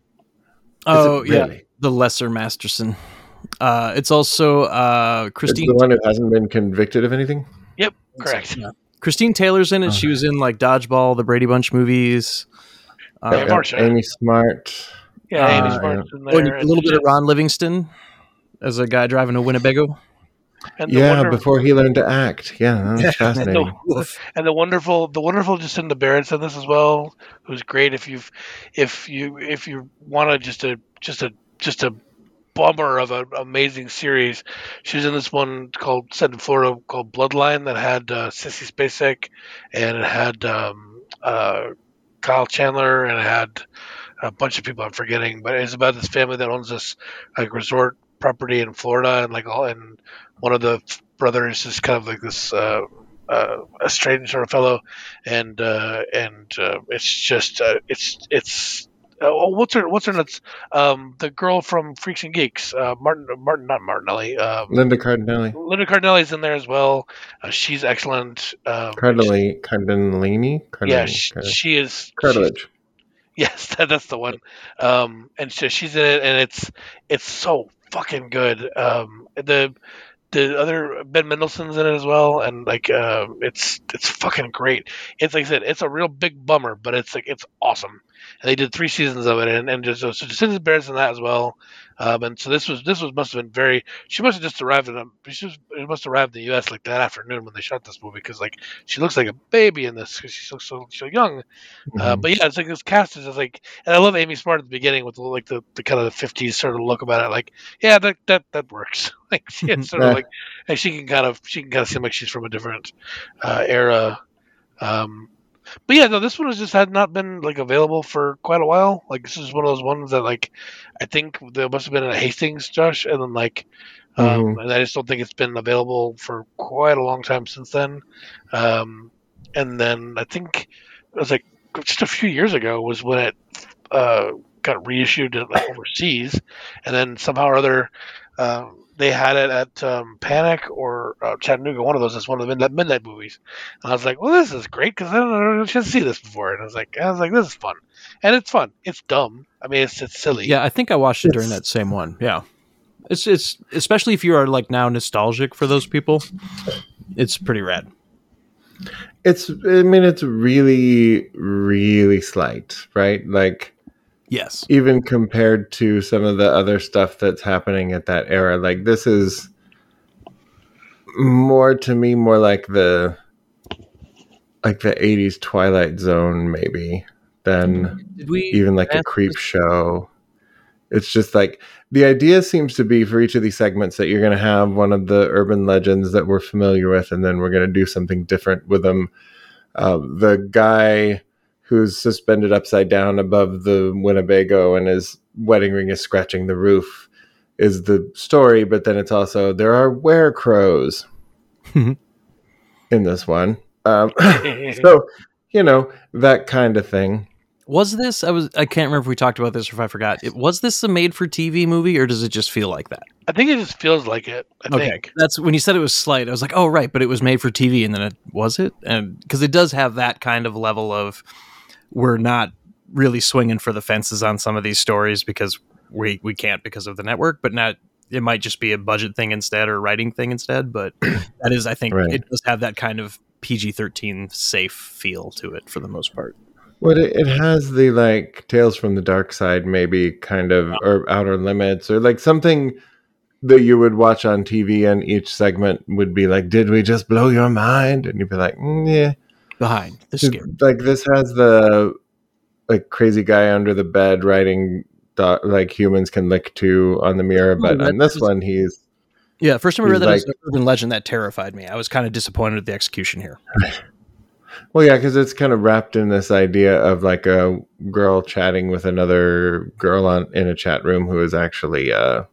oh, it yeah. really? The Lesser Masterson. Uh, it's also uh, It's Christine. the one who hasn't been convicted of anything. Yep, correct. Yeah. Christine Taylor's in it. Okay. She was in like Dodgeball, the Brady Bunch movies. Uh, Yeah, Marcia. Amy Smart. Yeah, Uh, Amy yeah. Smart's in oh, and there. a little and bit of shit. Ron Livingston as a guy driving a Winnebago. And the Yeah, wonder- before he learned to act. Yeah, that was Yeah. fascinating. and the wonderful, the wonderful Jacinda Barrett's in this as well, who's great. If you've, if you, if you want to just a, just a, just a bummer of an amazing series, she was in this one called set in Florida called Bloodline that had uh, Sissy Spacek, and it had um, uh, Kyle Chandler, and it had a bunch of people I'm forgetting, but it's about this family that owns this like resort property in Florida, and like all, and one of the brothers is kind of like this uh, uh, a strange sort of fellow, and uh, and uh, it's just uh, it's it's. Uh, oh, what's her? What's her nuts? Um, the girl from Freaks and Geeks, uh, Martin, Martin, not Martinelli. Um, Linda Cardinelli. Linda Cardinelli's in there as well. Uh, she's excellent. Um, Cardinelli. Cardinellini? yeah, Cardinelli. she, Card- she is. she's- Cartilage. Yes, that, that's the one. Um, and so she's in it, and it's it's so fucking good. Um, the the other Ben Mendelsohn's in it as well, and like uh, it's it's fucking great. It's like I said, it's a real big bummer, but it's like it's awesome. And they did three seasons of it, and and just so Jacinda Barrett's in that as well. Um, and so this was this was must have been very. She must have just arrived in a. She was, it must have arrived in the U S like that afternoon when they shot this movie because like she looks like a baby in this because she looks so so young. Uh, Mhm. but yeah, it's like this cast is just like, and I love Amy Smart at the beginning with the, like the, the kind of the fifties sort of look about it. Like, yeah, that that that works. Like, she, it's sort of Yeah. like, and she can kind of she can kind of seem like she's from a different uh, era. Um, but yeah, no, this one was just had not been like available for quite a while. Like, this is one of those ones that like I think there must have been at Hastings, Josh, and then like. Um, Mhm. And I just don't think it's been available for quite a long time since then. Um, and then I think it was like just a few years ago was when it uh, got reissued like, overseas, and then somehow or other uh, they had it at um, Panic or uh, Chattanooga. One of those is one of the midnight, midnight movies, and I was like, "Well, this is great because I don't know I should see this before." And I was like, "I was like, this is fun, and it's fun. It's dumb. I mean, it's it's silly. Yeah, I think I watched it during It's- that same one. Yeah. It's it's especially if you are like now nostalgic for those people, it's pretty rad. It's, I mean, it's really, really slight, right? Like, Yes. even compared to some of the other stuff that's happening at that era, like, this is more, to me, more like the, like the eighties Twilight Zone, maybe, than Did we even like a advance creep this- show. It's just like the idea seems to be for each of these segments that you're going to have one of the urban legends that we're familiar with, and then we're going to do something different with them. Uh, the guy who's suspended upside down above the Winnebago and his wedding ring is scratching the roof is the story, but then it's also there are werecrows in this one. Um, so, you know, that kind of thing. Was this? I was. I can't remember if we talked about this or if I forgot. It, was this a made-for-T V movie, or does it just feel like that? I think it just feels like it. I Okay, think. that's when you said it was slight. I was like, oh right, but it was made for T V, and then it was it, and because it does have that kind of level of we're not really swinging for the fences on some of these stories because we we can't because of the network, but not it might just be a budget thing instead or writing thing instead. But that is, I think, Right. it does have that kind of P G thirteen safe feel to it for the most part. Well, it, it has the like Tales from the Dark Side, maybe kind of, or Outer Limits, or like something that you would watch on T V, and each segment would be like, "Did we just blow your mind?" And you'd be like, mm, "Yeah." Behind the scare. Like this has the like crazy guy under the bed writing do- like humans can lick too on the mirror, but Oh, on this was, one he's yeah. First time I read that like, as an urban legend, that terrified me. I was kind of disappointed with the execution here. Well, yeah, because it's kind of wrapped in this idea of like a girl chatting with another girl on in a chat room who is actually uh,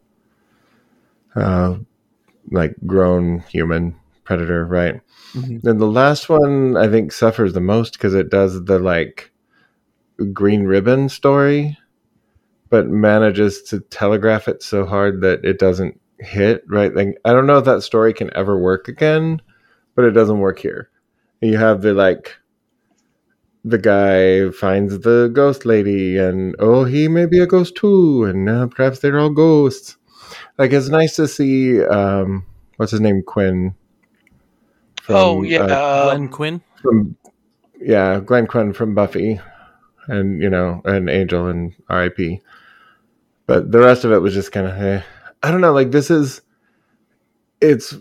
uh like grown human predator, right? Mm-hmm. And the last one I think suffers the most because it does the like green ribbon story, but manages to telegraph it so hard that it doesn't hit, right? Like, I don't know if that story can ever work again, but it doesn't work here. You have the like the guy finds the ghost lady and oh, he may be a ghost too, and uh, perhaps they're all ghosts. Like, it's nice to see um what's his name, Quinn from, oh yeah uh, Glenn Quinn from yeah Glenn Quinn from Buffy, and you know, an Angel and R I P, but the rest of it was just kind of eh. I don't know, like this is it's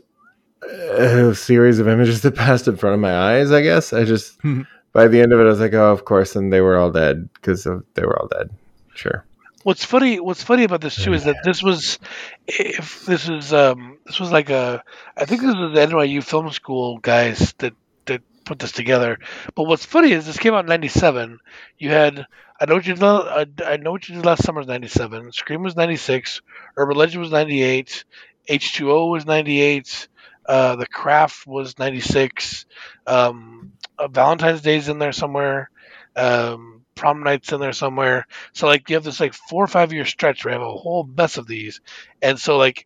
a series of images that passed in front of my eyes, I guess. I just by the end of it I was like, oh, of course, and they were all dead because they were all dead. Sure. What's funny? What's funny about this too is that this was, if this is, um, this was like a, I think this was the N Y U Film School guys that that put this together. But what's funny is this came out in ninety-seven. You had, I know what you did, I, I know what you did last summer was ninety-seven. Scream was ninety-six. Urban Legend was ninety-eight. H two O was ninety-eight. Uh, The Craft was ninety-six. Um, uh, Valentine's Day's in there somewhere. Um, Prom Night's in there somewhere. So like you have this like four or five year stretch where you have a whole mess of these, and so like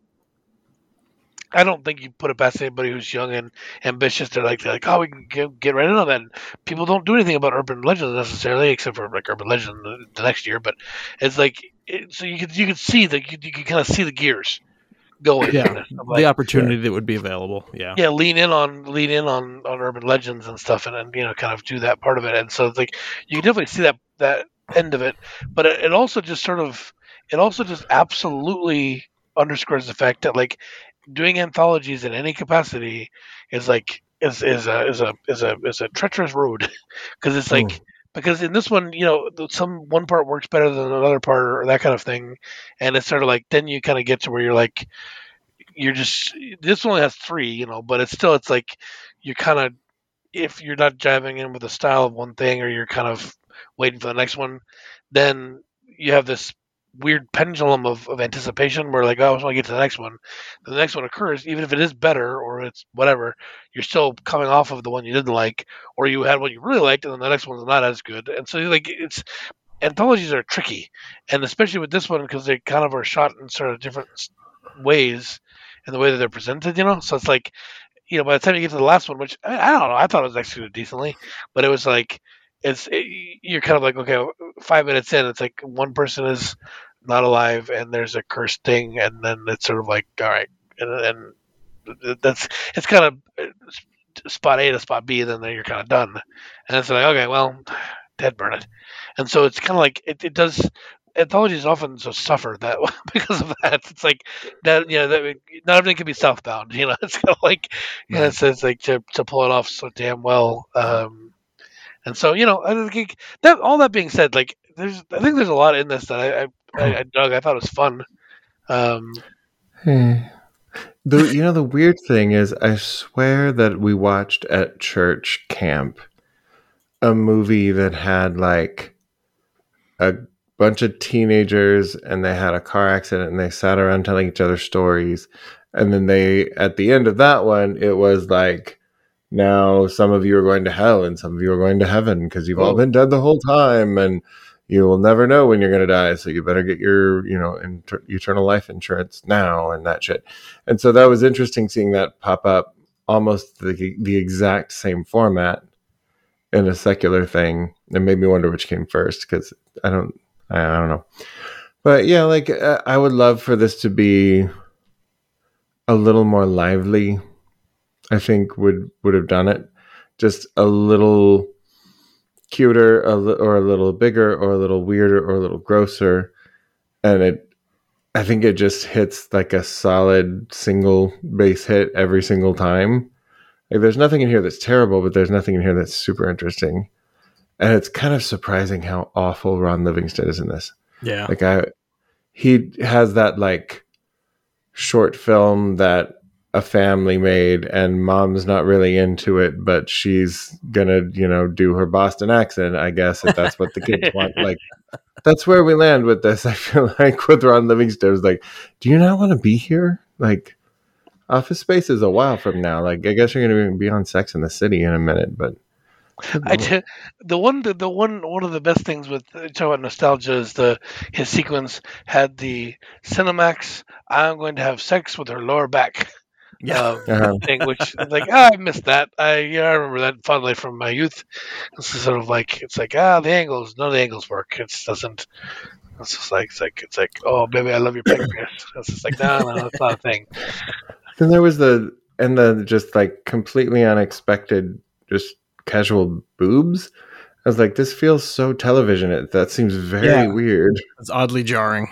I don't think you put it past anybody who's young and ambitious. They're like, they're like, oh, we can get, get right in on that. And people don't do anything about Urban Legends necessarily, except for like Urban Legend the, the next year. But it's like, it, so you could you could see that you, you can kind of see the gears going. Yeah, like, the opportunity sure. that would be available. Yeah, yeah, lean in on lean in on, on Urban Legends and stuff, and, and you know, kind of do that part of it. And so it's like you can definitely see that that end of it, but it, it also just sort of it also just absolutely underscores the fact that like doing anthologies in any capacity is like is is a is a is a is a treacherous road because it's like. Mm. Because in this one, you know, some one part works better than another part or that kind of thing, and it's sort of like then you kind of get to where you're like, you're just this only has three, you know, but it's still it's like you're kind of if you're not jiving in with the style of one thing or you're kind of waiting for the next one, then you have this weird pendulum of, of anticipation where like, oh, I just want to get to the next one. The next one occurs, even if it is better or it's whatever, you're still coming off of the one you didn't like, or you had one you really liked and then the next one's not as good. And so like it's anthologies are tricky, and especially with this one because they kind of are shot in sort of different ways in the way that they're presented, you know. So it's like, you know, by the time you get to the last one, which I, I don't know, I thought it was executed decently, but it was like it's it, you're kind of like, okay, five minutes in, it's like one person is not alive and there's a cursed thing, and then it's sort of like, all right, and, and that's it's kind of spot A to spot B, and then you're kind of done, and it's like, okay, well, dead burn it, and so it's kind of like it, it does. Anthologies often so suffer that because of that. It's like that, you know, that not everything can be southbound. You know, it's kind of like, you know, it's, it's like to to pull it off so damn well. Um, and so, you know, I think that all that being said, like, there's I think there's a lot in this that I I, I, I dug. I thought it was fun. Um, hmm. The you know the weird thing is, I swear that we watched at church camp a movie that had like a bunch of teenagers and they had a car accident and they sat around telling each other stories, and then they at the end of that one it was like, now some of you are going to hell and some of you are going to heaven because you've oh. all been dead the whole time and you will never know when you're going to die, so you better get your, you know, inter- eternal life insurance now and that shit. And so that was interesting seeing that pop up almost the, the exact same format in a secular thing. It made me wonder which came first because I don't I don't know. But yeah, like uh, I would love for this to be a little more lively, I think would would have done it. Just a little cuter, a li- or a little bigger, or a little weirder, or a little grosser, and it. I think it just hits like a solid single base hit every single time. Like, there's nothing in here that's terrible, but there's nothing in here that's super interesting. And it's kind of surprising how awful Ron Livingston is in this. Yeah. Like, I, he has that like short film that a family made, and mom's not really into it, but she's gonna, you know, do her Boston accent, I guess, if that's what the kids want. Like, that's where we land with this. I feel like with Ron Livingston, it's like, do you not want to be here? Like, Office Space is a while from now. Like, I guess you're going to be on Sex in the City in a minute, but I did, the one the, the one one of the best things with uh, talking about nostalgia is the his sequence had the Cinemax. I'm going to have sex with her lower back. Yeah. Uh, uh, thing, which is like, ah, I missed that. I yeah, I remember that fondly from my youth. This is sort of like it's like ah, the angles, none of the angles work. It doesn't. It's just like it's like it's like oh, baby, I love your pancreas. It's just like no, no, that's not a thing. then there was the and the just like completely unexpected, just casual boobs. I was like, this feels so television. It that seems very Yeah. weird. It's oddly jarring.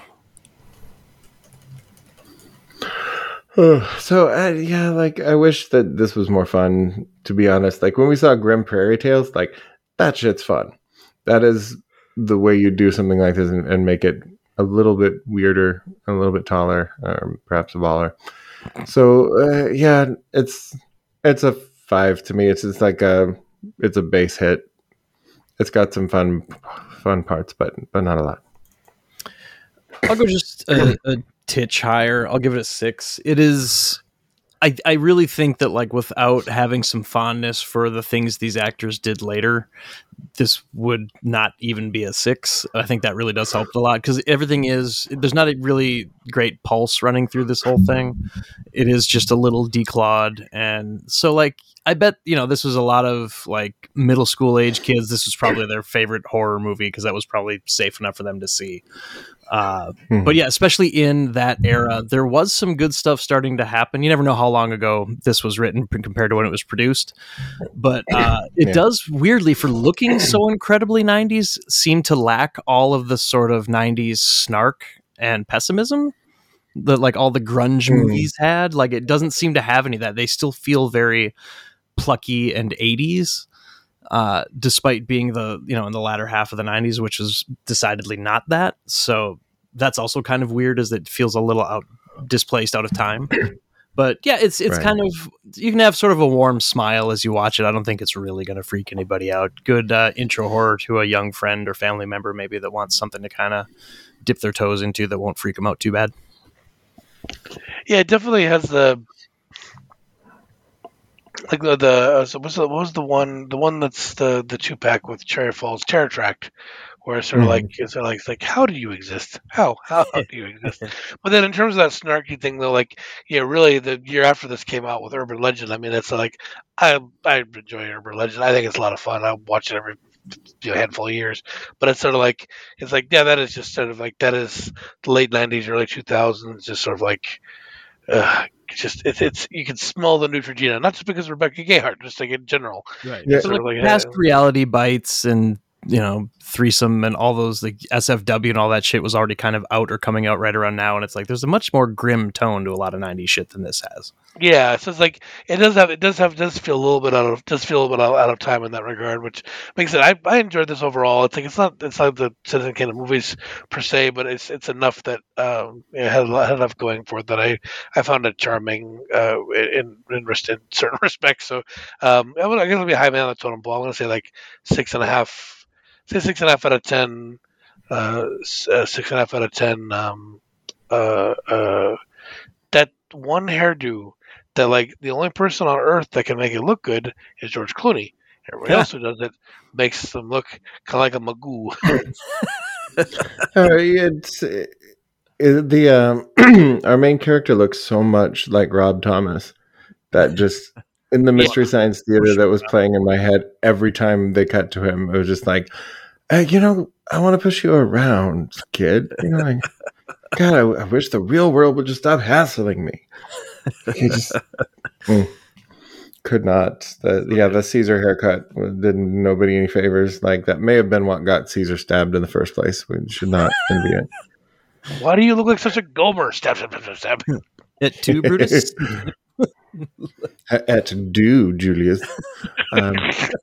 So uh, yeah, like I wish that this was more fun. To be honest, like when we saw Grim Prairie Tales, like that shit's fun. That is the way you do something like this and, and make it a little bit weirder, a little bit taller, or perhaps a baller. So uh, yeah, it's it's a five to me. It's just like a it's a base hit. It's got some fun fun parts, but but not a lot. I'll go just a, a titch higher. I'll give it a six. It is. I, I really think that like without having some fondness for the things these actors did later, this would not even be a six. I think that really does help a lot because everything is there's not a really great pulse running through this whole thing. It is just a little declawed, and so like I bet you know this was a lot of like middle school age kids. This was probably their favorite horror movie because that was probably safe enough for them to see. Uh, Hmm. but yeah, especially in that era, there was some good stuff starting to happen. You never know how long ago this was written p- compared to when it was produced. But uh, it Yeah. does weirdly, for looking so incredibly nineties, seem to lack all of the sort of nineties snark and pessimism that like all the grunge Hmm. movies had. Like it doesn't seem to have any of that. They still feel very plucky and eighties. Uh, despite being the you know in the latter half of the nineties, which was decidedly not that. So that's also kind of weird, as it feels a little out displaced out of time. But yeah, it's it's Right. kind of you can have sort of a warm smile as you watch it. I don't think it's really going to freak anybody out. Good uh, intro horror to a young friend or family member maybe that wants something to kind of dip their toes into that won't freak them out too bad. Yeah, it definitely has the like the, the uh, so what's the, what was the one the one that's the the two pack with Cherry Falls Terror Tract, where it's sort of Mhm. like it's sort of like it's like how do you exist? How how do you exist? But then in terms of that snarky thing though, like yeah, really the year after this came out with Urban Legend, I mean it's like I I enjoy Urban Legend. I think it's a lot of fun. I watch it every you know, handful of years, but it's sort of like it's like yeah, that is just sort of like that is the late nineties, early two thousands, just sort of like. Uh, it's just it's it's you can smell the Neutrogena, not just because of Rebecca Gayheart, just like in general. Right. Yeah. It's sort of like, Past uh, reality bites and you know threesome and all those like S F W and all that shit was already kind of out or coming out right around now, and it's like there's a much more grim tone to a lot of nineties shit than this has. yeah, so it's like it does have it does have does feel a little bit out of does feel a little bit out, out of time in that regard, which makes it. I, I enjoyed this overall. It's like it's not it's not the Citizen Kane of movies per se, but it's it's enough that um it had, a lot- had enough going for it that I, I found it charming uh in in, res- in certain respects. So um I'm gonna, I'm gonna be a high man on the totem pole. I'm gonna say like six and a half, say six and a half out of ten, uh, s- uh six and a half out of ten. Um, uh, uh, that one hairdo that like the only person on earth that can make it look good is George Clooney. Everybody Yeah. else who does it makes them look kind of like a magoo. Uh, it's it, the um, our main character looks so much like Rob Thomas that just in the Mystery Science Theater that was playing in my head every time they cut to him, it was just like, hey, you know, I want to push you around, kid. You know, like, God, I, I wish the real world would just stop hassling me. He just mm, could not. The, yeah, the Caesar haircut did nobody any favors. Like that may have been what got Caesar stabbed in the first place. We should not envy it. Why do you look like such a Gomer? Stab, stab, stab, stab. It too, Brutus. At do, Julius. Um,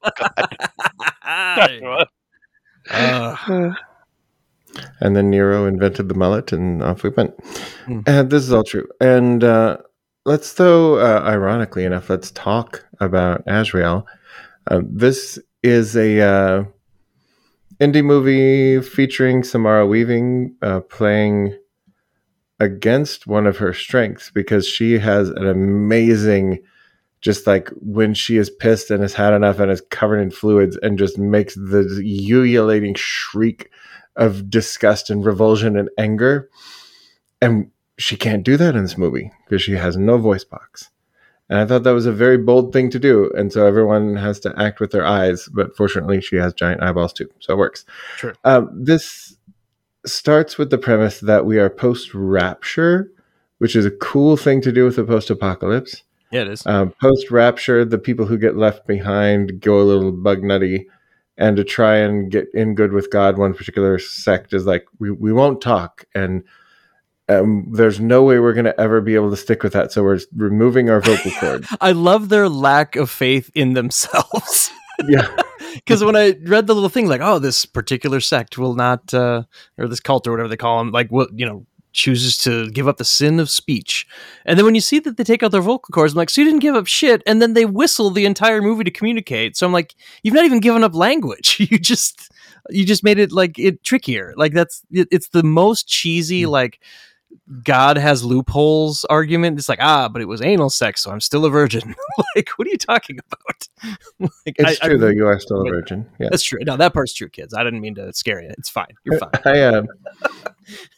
uh, and then Nero invented the mullet, and off we went. Hmm. And this is all true. And uh, let's, though, uh, ironically enough, let's talk about Azrael. Uh, this is a uh, indie movie featuring Samara Weaving uh, playing against one of her strengths, because she has an amazing, just like when she is pissed and has had enough and is covered in fluids and just makes the ululating shriek of disgust and revulsion and anger. And she can't do that in this movie because she has no voice box. And I thought that was a very bold thing to do. And so everyone has to act with their eyes. But fortunately, she has giant eyeballs too. So it works. True. Um, this starts with the premise that we are post-rapture, which is a cool thing to do with a post-apocalypse. Yeah, it is. Um, post-rapture, the people who get left behind go a little bug nutty. And to try and get in good with God, one particular sect is like, we, we won't talk. And Um, there's no way we're going to ever be able to stick with that. So we're removing our vocal cords. I love their lack of faith in themselves. Yeah. Because when I read the little thing, like, oh, this particular sect will not, uh, or this cult or whatever they call them, like, what, you know, chooses to give up the sin of speech. And then when you see that they take out their vocal cords, I'm like, so you didn't give up shit. And then they whistle the entire movie to communicate. So I'm like, you've not even given up language. You just, you just made it like it trickier. Like that's, it, it's the most cheesy, mm. like, God has loopholes argument. It's like, ah, but it was anal sex, so I'm still a virgin. Like, what are you talking about? Like, it's I, true, I, though. You are still a virgin. Yeah, that's true. No, that part's true, kids. I didn't mean to scare you. It's fine. You're fine. I am. Uh,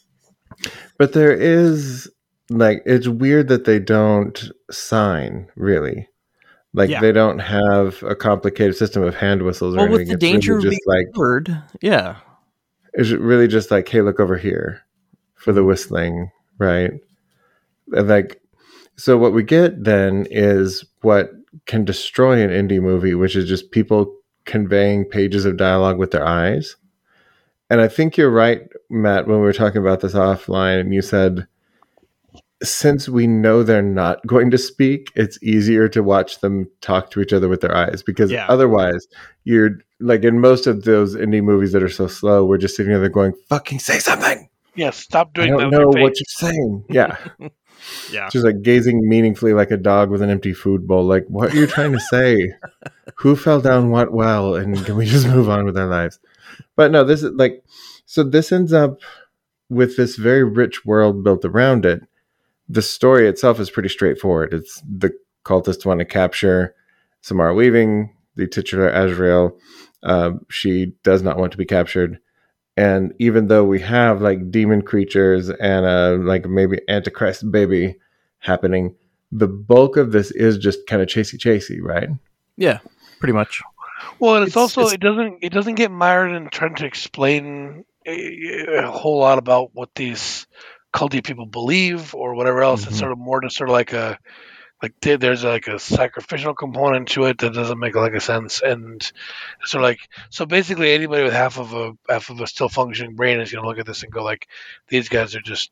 but there is, like, it's weird that they don't sign, really. Like, yeah. They don't have a complicated system of hand whistles or well, anything. With the it's danger really of just being like, heard. Yeah. It's really just like, hey, look over here for the whistling. Right. And like, so what we get then is what can destroy an indie movie, which is just people conveying pages of dialogue with their eyes. And I think you're right, Matt, when we were talking about this offline, and you said, since we know they're not going to speak, it's easier to watch them talk to each other with their eyes, because yeah. otherwise you're like, in most of those indie movies that are so slow, we're just sitting there going, fucking say something. Yeah, stop doing that. I don't know what you're saying. Yeah. Yeah. Just like gazing meaningfully like a dog with an empty food bowl. Like, what are you trying to say? Who fell down what well? And can we just move on with our lives? But no, this is like, so this ends up with this very rich world built around it. The story itself is pretty straightforward. It's the cultists want to capture Samara Weaving, the titular Azrael. Uh, she does not want to be captured. And even though we have like demon creatures and a like maybe Antichrist baby happening, the bulk of this is just kind of chasey chasey, right? Yeah, pretty much. Well, and it's, it's also it's, it doesn't it doesn't get mired in trying to explain a, a whole lot about what these culty people believe or whatever else. Mm-hmm. It's sort of more just sort of like a like there's like a sacrificial component to it that doesn't make like a sense, and so like so basically anybody with half of a half of a still functioning brain is going to look at this and go like, these guys are just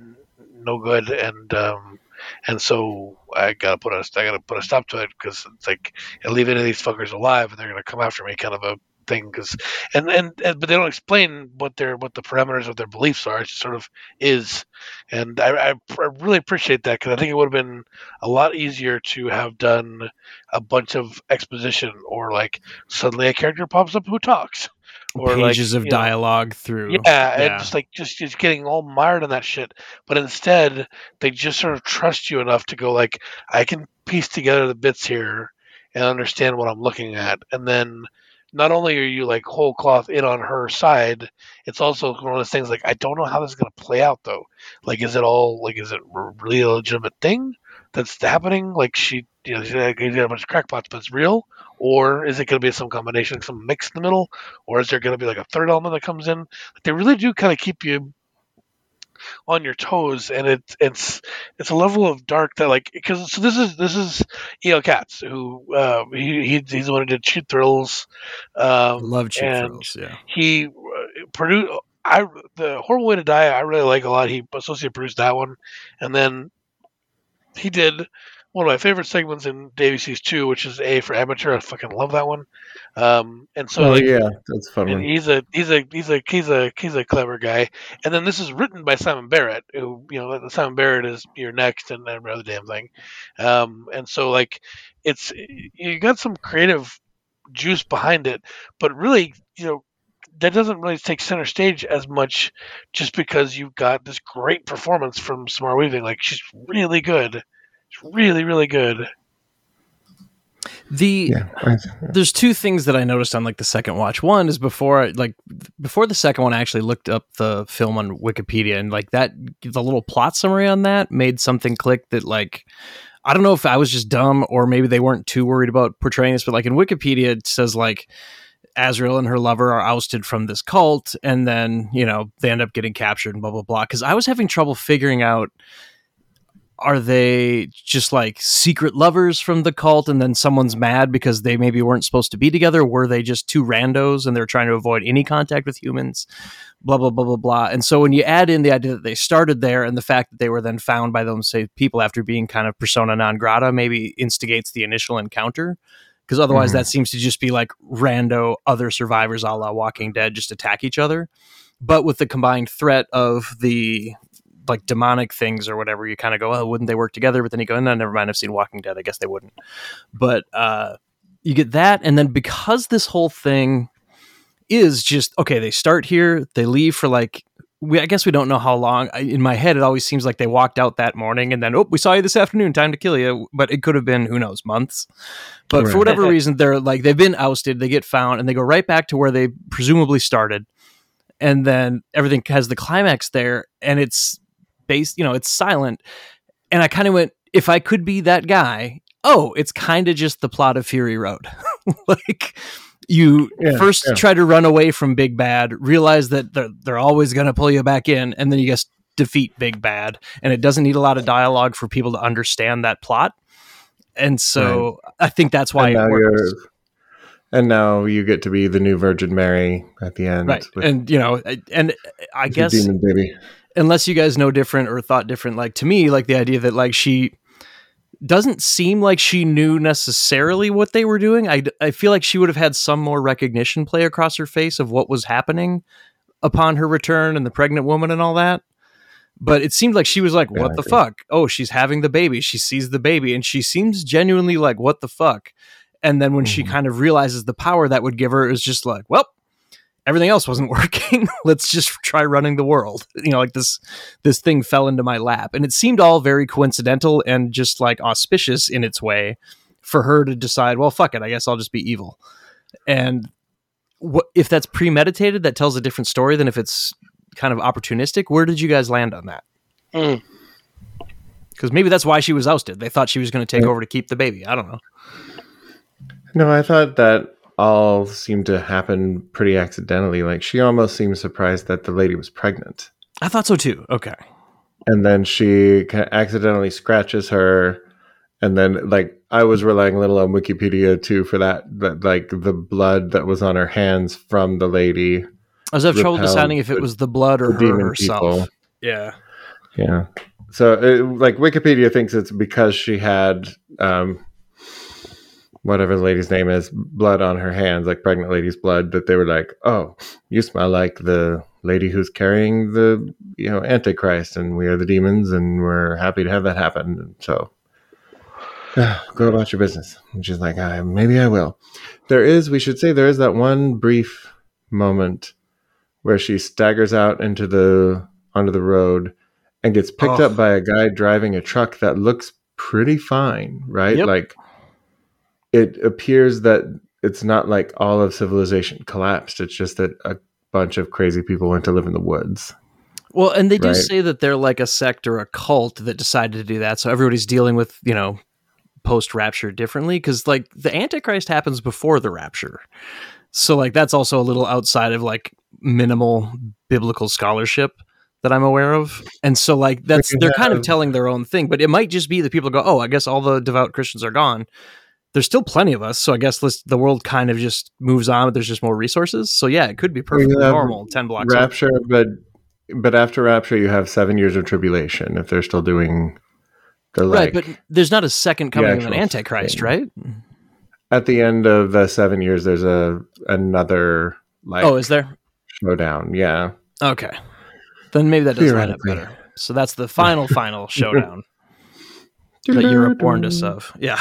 no good, and um and so I gotta put a I gotta put a stop to it, because it's like, I leave any of these fuckers alive and they're going to come after me, kind of a thing. Because and, and and but they don't explain what their what the parameters of their beliefs are. It just sort of is, and I, I, I really appreciate that, because I think it would have been a lot easier to have done a bunch of exposition, or like suddenly a character pops up who talks, or pages like, of dialogue know, through yeah, yeah, and just like just just getting all mired in that shit. But instead, they just sort of trust you enough to go like, I can piece together the bits here and understand what I'm looking at, and then. Not only are you like whole cloth in on her side, it's also one of those things like, I don't know how this is going to play out though. Like, is it all like, is it really a legitimate thing that's happening? Like, she, you know, she's got a bunch of crackpots, but it's real, or is it going to be some combination, some mix in the middle, or is there going to be like a third element that comes in? Like, they really do kind of keep you on your toes, and it, it's it's a level of dark that like because so this is this is E L Katz who uh, he, he he's the one who did Cheap Thrills, um, Love Cheap and Thrills. Yeah, he uh, produced. I the Horrible Way to Die. I really like a lot. He associate produced that one, and then he did one of my favorite segments in Davy Sees two, which is A for Amateur. I fucking love that one. Um, and so Oh like, yeah, that's a fun and one. he's a he's a he's a he's a he's a clever guy. And then this is written by Simon Barrett, who you know Simon Barrett is Your Next and every other damn thing. Um, and so like it's you got some creative juice behind it, but really you know that doesn't really take center stage as much, just because you've got this great performance from Samara Weaving. Like she's really good, she's really really good. The Yeah, I- there's two things that I noticed on like the second watch. One is before I, like before the second one, I actually looked up the film on Wikipedia, and like that the little plot summary on that made something click that like I don't know if I was just dumb or maybe they weren't too worried about portraying this, but like in Wikipedia it says like Azrael and her lover are ousted from this cult, and then you know they end up getting captured and blah blah blah. Because I was having trouble figuring out, are they just like secret lovers from the cult and then someone's mad because they maybe weren't supposed to be together? Were they just two randos and they're trying to avoid any contact with humans? Blah, blah, blah, blah, blah. And so when you add in the idea that they started there and the fact that they were then found by those same people after being kind of persona non grata maybe instigates the initial encounter. Because otherwise Mhm. that seems to just be like rando other survivors a la Walking Dead just attack each other. But with the combined threat of the like demonic things or whatever, you kind of go, oh, wouldn't they work together? But then you go, no, never mind. I've seen Walking Dead. I guess they wouldn't. But uh, you get that. And then because this whole thing is just, okay, they start here, they leave for like, we, I guess we don't know how long. I, in my head, it always seems like they walked out that morning and then, oh, we saw you this afternoon, time to kill you. But it could have been, who knows, months. But Right. for whatever reason, they're like, they've been ousted, they get found, and they go right back to where they presumably started. And then everything has the climax there, and it's based, you know, it's silent. And I kind of went, if I could be that guy, oh, it's kind of just the plot of Fury Road. Like, you Yeah, first yeah. try to run away from Big Bad, realize that they're, they're always going to pull you back in, and then you just defeat Big Bad. And it doesn't need a lot of dialogue for people to understand that plot. And so I think that's why and it now works. you're, and now you get to be the new Virgin Mary at the end, Right. with, And, you know, and I with your guess demon baby. unless you guys know different or thought different, like to me, like the idea that like she doesn't seem like she knew necessarily what they were doing. I, I feel like she would have had some more recognition play across her face of what was happening upon her return and the pregnant woman and all that. But it seemed like she was like, Yeah, what I the agree. fuck? Oh, she's having the baby. She sees the baby and she seems genuinely like, what the fuck? And then when she Mhm. kind of realizes the power that would give her, it was just like, well, everything else wasn't working. Let's just try running the world. You know, like this, this thing fell into my lap, and it seemed all very coincidental and just like auspicious in its way for her to decide, well, fuck it, I guess I'll just be evil. And what if that's premeditated? That tells a different story than if it's kind of opportunistic. Where did you guys land on that? Mm. Because maybe that's why she was ousted. They thought she was going to take Yeah. over to keep the baby. I don't know. No, I thought that all seemed to happen pretty accidentally. Like she almost seemed surprised that the lady was pregnant. I thought so too. Okay. And then she kind of accidentally scratches her. And then, like, I was relying a little on Wikipedia too for that, that like the blood that was on her hands from the lady. I was having trouble Repelled deciding if it the- was the blood or the her demon herself. people. Yeah. Yeah. So, it, like, Wikipedia thinks it's because she had um, whatever the lady's name is, blood on her hands, like pregnant lady's blood, that they were like, oh, you smell like the lady who's carrying the, you know, Antichrist, and we are the demons, and we're happy to have that happen. And so, go about your business. And she's like, ah, maybe I will. There is, we should say, there is that one brief moment where she staggers out into the onto the road and gets picked Oh. up by a guy driving a truck that looks pretty fine, right? Yep. Like it appears that it's not like all of civilization collapsed. It's just that a bunch of crazy people went to live in the woods. Well, and they do Right. say that they're like a sect or a cult that decided to do that. So everybody's dealing with, you know, post rapture differently. Cause like the Antichrist happens before the rapture. So like that's also a little outside of like minimal biblical scholarship. that I'm aware of. And so like that's you they're kind of have- telling their own thing, but it might just be that people go, oh, I guess all the devout Christians are gone. There's still plenty of us, so I guess let's, the world kind of just moves on, but there's just more resources. So yeah, it could be perfectly you have normal ten blocks over. Rapture, but but after Rapture, you have seven years of tribulation if they're still doing the like. Right, but there's not a second coming of an actual Antichrist, thing. right? At the end of the seven years, there's a another like Oh, is there? showdown. Yeah, Okay. Then maybe that does line up Theoretically. better. So that's the final, final showdown that Europe warned us of. Yeah.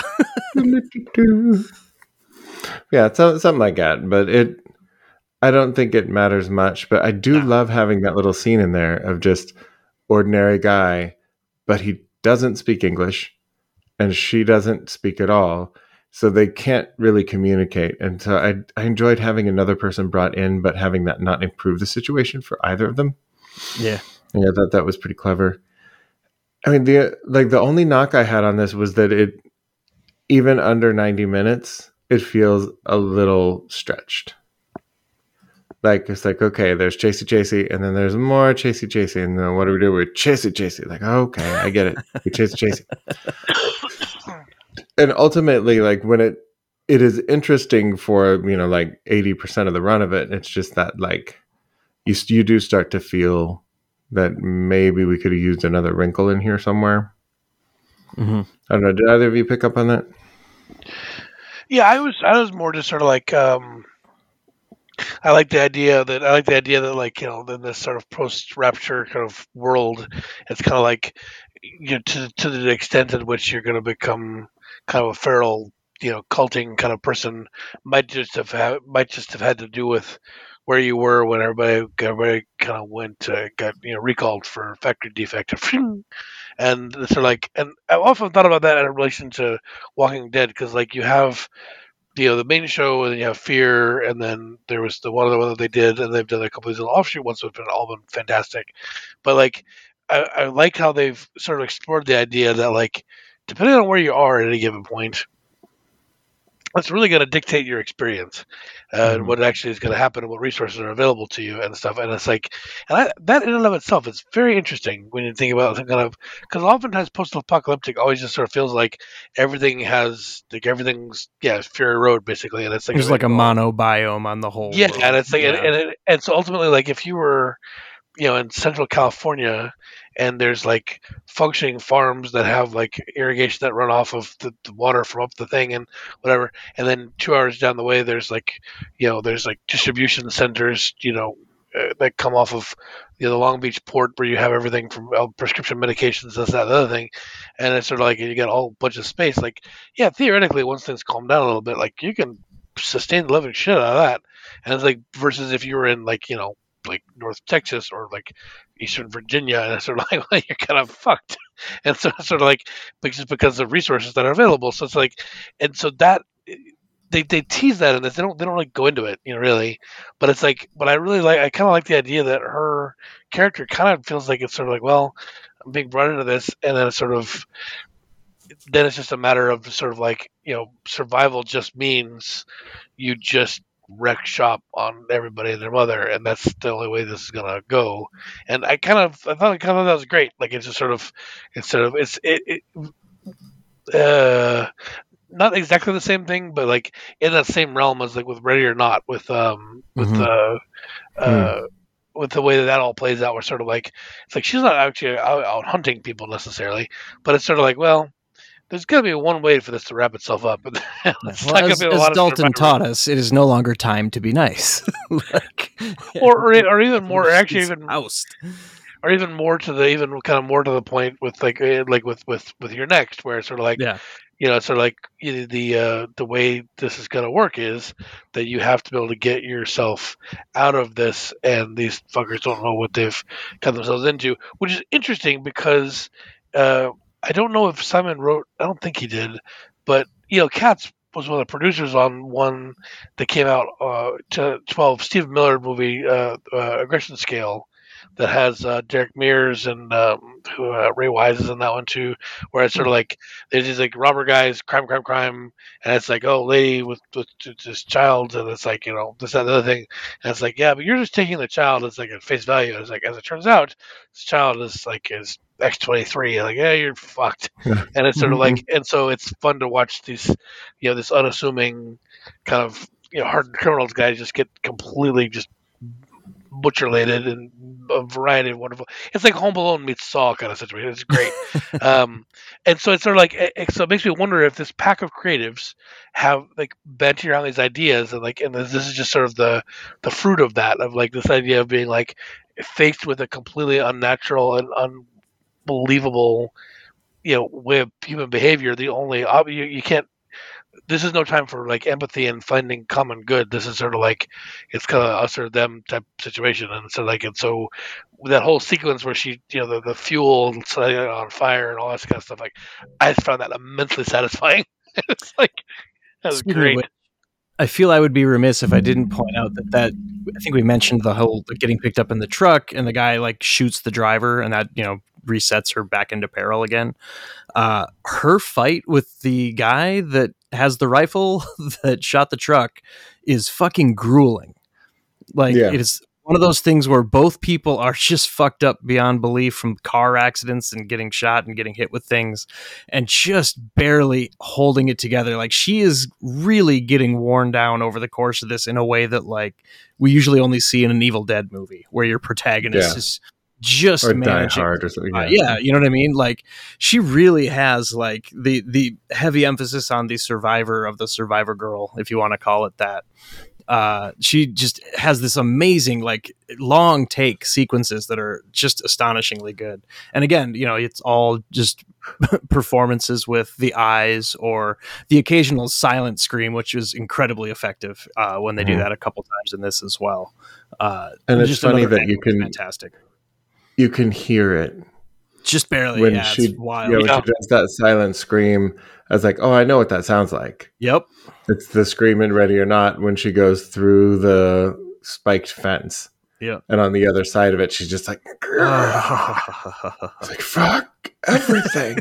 Yeah, so, something like that. But it, I don't think it matters much. But I do No. love having that little scene in there of just ordinary guy, but he doesn't speak English, and she doesn't speak at all. So they can't really communicate. And so I, I enjoyed having another person brought in, but having that not improve the situation for either of them. Yeah. Yeah, I thought that was pretty clever. I mean, the like the only knock I had on this was that it, even under ninety minutes, it feels a little stretched. Like it's like, okay, there's Chasey Chasey, and then there's more Chasey Chasey, and then what do we do with Chasey Chasey? Like, okay, I get it. We Chasey Chasey. And ultimately, like when it it is interesting for, you know, like eighty percent of the run of it, it's just that like you you do start to feel that maybe we could have used another wrinkle in here somewhere. Mm-hmm. I don't know. Did either of you pick up on that? Yeah, I was I was more just sort of like um, I like the idea that I like the idea that like you know in this sort of post rapture kind of world, it's kind of like you know, to to the extent at which you're going to become kind of a feral you know culting kind of person might just have ha- might just have had to do with where you were when everybody everybody kind of went uh, got you know recalled for factory defect. And it's sort of like, and I've often thought about that in relation to Walking Dead because, like, you have, you know, the main show, and then you have Fear, and then there was the one other one that they did, and they've done a couple of these little offshoot ones, which have been all been fantastic. But like, I, I like how they've sort of explored the idea that, like, depending on where you are at any given point, it's really going to dictate your experience uh, Mhm. and what actually is going to happen and what resources are available to you and stuff. And it's like, and I, that in and of itself is very interesting when you think about some kind of, because oftentimes post-apocalyptic always just sort of feels like everything has, like everything's, yeah, Fury Road basically. And it's like, There's like a monobiome on the whole yeah, world. and it's like, Yeah. and, and, it, and so ultimately, like if you were, you know, in Central California, and there's like functioning farms that have like irrigation that run off of the, the water from up the thing and whatever, and then two hours down the way, there's like, you know, there's like distribution centers, you know, uh, that come off of you know, the Long Beach port where you have everything from uh, prescription medications, this, that, the other thing, and it's sort of like you get a whole bunch of space. Like, yeah, theoretically, once things calm down a little bit, like you can sustain the living shit out of that, and it's like versus if you were in like you know like North Texas or like Eastern Virginia, and it's sort of like well, you're kind of fucked, and so it's sort of like just because of resources that are available. So it's like, and so that they they tease that in this. They don't they don't like go into it, you know, really. But it's like, but I really like. I kind of like the idea that her character kind of feels like it's sort of like, well, I'm being brought into this, and then it's sort of. Then it's just a matter of sort of like you know survival just means you just wreck shop on everybody and their mother, and that's the only way this is gonna go. And I kind of I thought kind of that was great. Like it's just sort of it's sort of it's it, it uh not exactly the same thing, but like in that same realm as like with Ready or Not with um with Mhm. uh uh with the way that that all plays out. We're sort of like it's like she's not actually out, out hunting people necessarily, but it's sort of like well. There's got to be one way for this to wrap itself up. It's Yeah. not Well, gonna as, be a as lot of Dalton survivor. taught us, it is no longer time to be nice. like, or, or or even more, actually, She's even oust. or even more to the even kind of more to the point with like eh, like with with with your next, where it's sort of like Yeah. you know, sort of like you know, the uh, the way this is going to work is that you have to be able to get yourself out of this, and these fuckers don't know what they've got themselves into, which is interesting because uh, I don't know if Simon wrote. I don't think he did, but you know, Katz was one of the producers on one that came out uh, to twelve Steve Miller movie, uh, uh, Aggression Scale. that has uh, Derek Mears and um, who uh, Ray Wise is in that one too, where it's sort of like there's these like robber guys, crime, crime, crime, and it's like, oh, lady with, with, with this child, and it's like, you know, this that, the other thing, and it's like, yeah, but you're just taking the child as like at face value. And it's like, as it turns out, this child is like is X twenty-three. Like, yeah, you're fucked, and it's sort of like, and so it's fun to watch these, you know, this unassuming kind of you know hardened criminals guys just get completely just butcher-lated and a variety of wonderful. It's like Home Alone meets Saw kind of situation. It's great, um, and so it's sort of like it, so it makes me wonder if this pack of creatives have like bent around these ideas and like and this, this is just sort of the the fruit of that of like this idea of being like faced with a completely unnatural and unbelievable you know way of human behavior. The only you, you can't. This is no time for like empathy and finding common good. This is sort of like it's kind of us or them type situation, and so like and so that whole sequence where she, you know, the, the fuel setting it on fire and all that kind of stuff. Like I just found that immensely satisfying. It's like that was Speaking of great. which, I feel I would be remiss if I didn't point out that that I think we mentioned the whole the getting picked up in the truck and the guy like shoots the driver and that you know resets her back into peril again. Uh, her fight with the guy that has the rifle that shot the truck is fucking grueling. Like Yeah. it is one of those things where both people are just fucked up beyond belief from car accidents and getting shot and getting hit with things and just barely holding it together. Like she is really getting worn down over the course of this in a way that like we usually only see in an Evil Dead movie where your protagonist Yeah. is just Or Die managing. Hard or something. Uh, Yeah. yeah, you know what I mean? Like she really has like the the heavy emphasis on the survivor of the survivor girl, if you want to call it that. Uh, she just has this amazing like long take sequences that are just astonishingly good. And again, you know, it's all just performances with the eyes or the occasional silent scream, which is incredibly effective uh, when they do Mhm. that a couple times in this as well. Uh, And it's just funny another that angle you that's can fantastic. you can hear it Just barely. when Yeah, she it's wild. you know, when Yeah. she does that silent scream. I was like, oh, I know what that sounds like. Yep. It's the scream in Ready or Not when she goes through the spiked fence. Yep. And on the other side of it, she's just like, it's like fuck everything.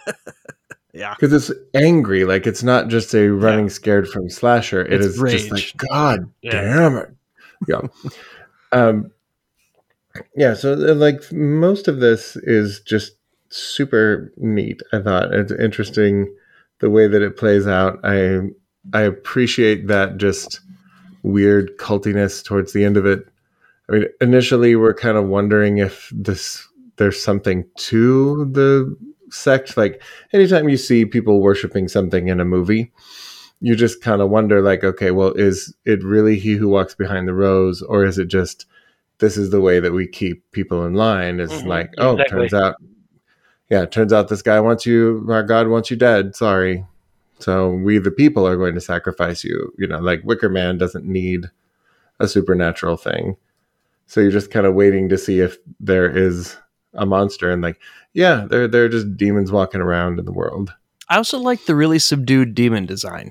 Yeah. Because it's angry. Like it's not just a running Yeah. scared from slasher. It It's is rage. just like, God Yeah. damn it. Yeah. um, yeah. So uh, like most of this is just super neat. I thought it's interesting the way that it plays out. I I appreciate that just weird cultiness towards the end of it. I mean, initially we're kind of wondering if this there's something to the sect. Like anytime you see people worshiping something in a movie, you just kind of wonder, like, okay, well, is it really he who walks behind the rose, or is it just this is the way that we keep people in line? Is Mhm, like, oh, exactly. turns out, yeah, it turns out this guy wants you, our God wants you dead. Sorry. So we, the people, are going to sacrifice you. You know, like Wicker Man doesn't need a supernatural thing. So you're just kind of waiting to see if there is a monster, and like, yeah, they're they're just demons walking around in the world. I also like the really subdued demon design.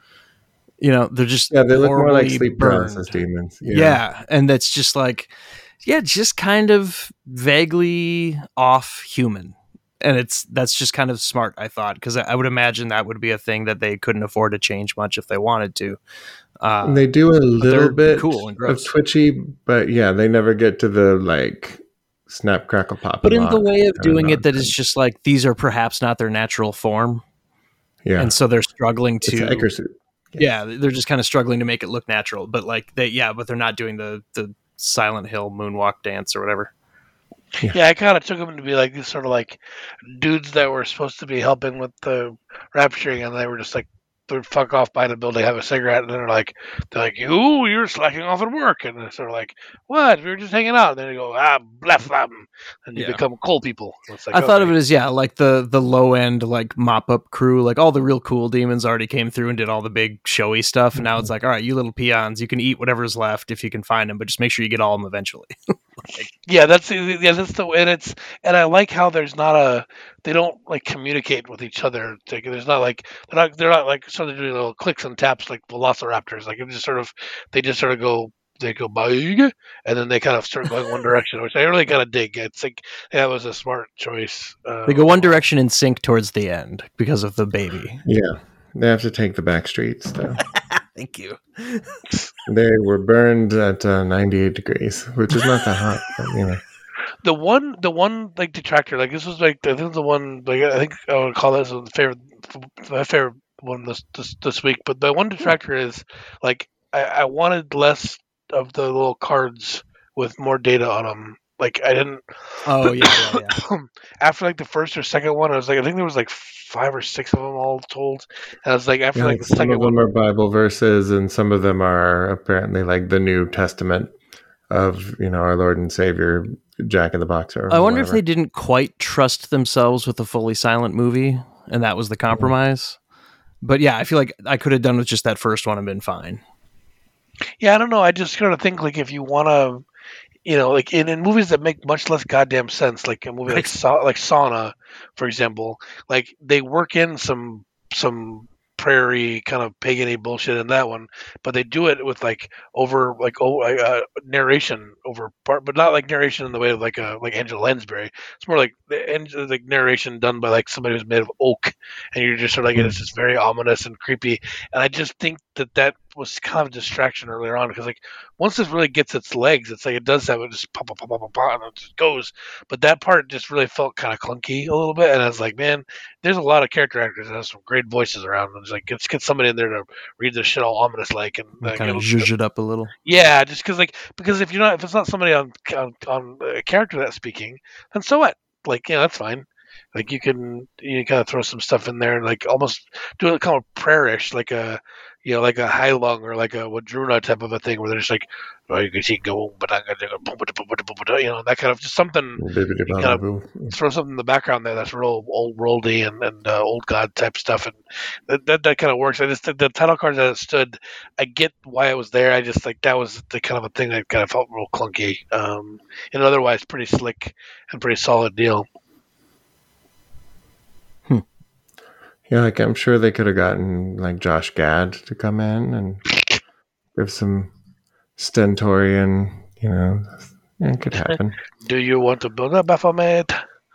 You know, they're just Yeah, they look more like horribly sleep burned. paralysis demons. Yeah. and that's just like, yeah, just kind of vaguely off human. And it's that's just kind of smart, I thought, because I, I would imagine that would be a thing that they couldn't afford to change much if they wanted to. Uh, And they do a they're little bit cool and of gross. twitchy, but yeah, they never get to the like snap, crackle, pop. but and in the lock way of kind doing it that is nonsense. just like these are perhaps not their natural form. Yeah, And so they're struggling it's to an Icar suit. yeah, they're just kind of struggling to make it look natural. But like they yeah, but they're not doing the the Silent Hill moonwalk dance or whatever. Yeah, I kind of took them to be like these sort of like dudes that were supposed to be helping with the rapturing, and they were just like they'd fuck off behind a building, have a cigarette, and then they're like, they're like, you, you're slacking off at work, and they're sort of like, what? We were just hanging out, and then they go, ah, blah, blah, and you Yeah. become coal people. It's like, I thought okay. of it as yeah, like the the low end like mop up crew, like all the real cool demons already came through and did all the big showy stuff, and now it's like, all right, you little peons, you can eat whatever's left if you can find them, but just make sure you get all of them eventually. Yeah, that's yeah, that's the and it's and I like how there's not a they don't like communicate with each other. Like, there's not like they're not they're not like sort of doing little clicks and taps like velociraptors. Like it just sort of they just sort of go they go big, and then they kind of start going one direction, which I really kind of dig. It's like that was a smart choice. Uh, They go one direction in sync towards the end because of the baby. Yeah, they have to take the back streets, though. Thank you. They were burned at uh, ninety-eight degrees, which is not that hot, but, you know. The one, the one like detractor, like this was like I think the one, like I think I would call this a favorite, my favorite one this this, this week. But the one detractor is like I, I wanted less of the little cards with more data on them. Like I didn't. Oh yeah, yeah, yeah. After like the first or second one, I was like, I think there was like five or six of them all told. And I was like, after Yeah, like like the some second of them one, are Bible verses, and some of them are apparently like the New Testament of, you know, our Lord and Savior, Jack in the Box. Or I wonder if whatever. they didn't quite trust themselves with a fully silent movie, and that was the compromise. But yeah, I feel like I could have done with just that first one and been fine. yeah, I don't know. I just kind of think like if you want to. You know, like in, in movies that make much less goddamn sense, like a movie like Sa- like Sauna, for example, like they work in some some prairie kind of pagany bullshit in that one, but they do it with like over like oh uh, narration over part, but not like narration in the way of like a like Angela Lansbury. It's more like the like narration done by like somebody who's made of oak, and you're just sort of like it's just very ominous and creepy. And I just think that that was kind of a distraction earlier on because like once this really gets its legs, it's like it does have it just pop pop pop pop pop, pop and it just goes. But that part just really felt kind of clunky a little bit, and I was like, man, there's a lot of character actors that have some great voices around. And it's like let's get somebody in there to read this shit all ominous like and uh, Kind of it'll- zhuzh it up a little. yeah, just because like because if you're not if it's not somebody on on, on a character that's speaking, then so what? Like yeah, that's fine. Like you can you kind of throw some stuff in there and like almost do it kind of prayer-ish, like a you know like a high lung or like a Wadruna type of a thing where they're just like oh you can see go but I'm gonna you know that kind of just something kind of throw something in the background there that's real old worldy and, and uh, old god type stuff and that that, that kind of works. I just the, the title cards that it stood, I get why it was there. I just like that was the kind of a thing that kind of felt real clunky. Um, and otherwise pretty slick and pretty solid deal. Yeah, like I'm sure they could have gotten like Josh Gad to come in and give some stentorian, you know, yeah, it could happen. Do you want to build a Baphomet?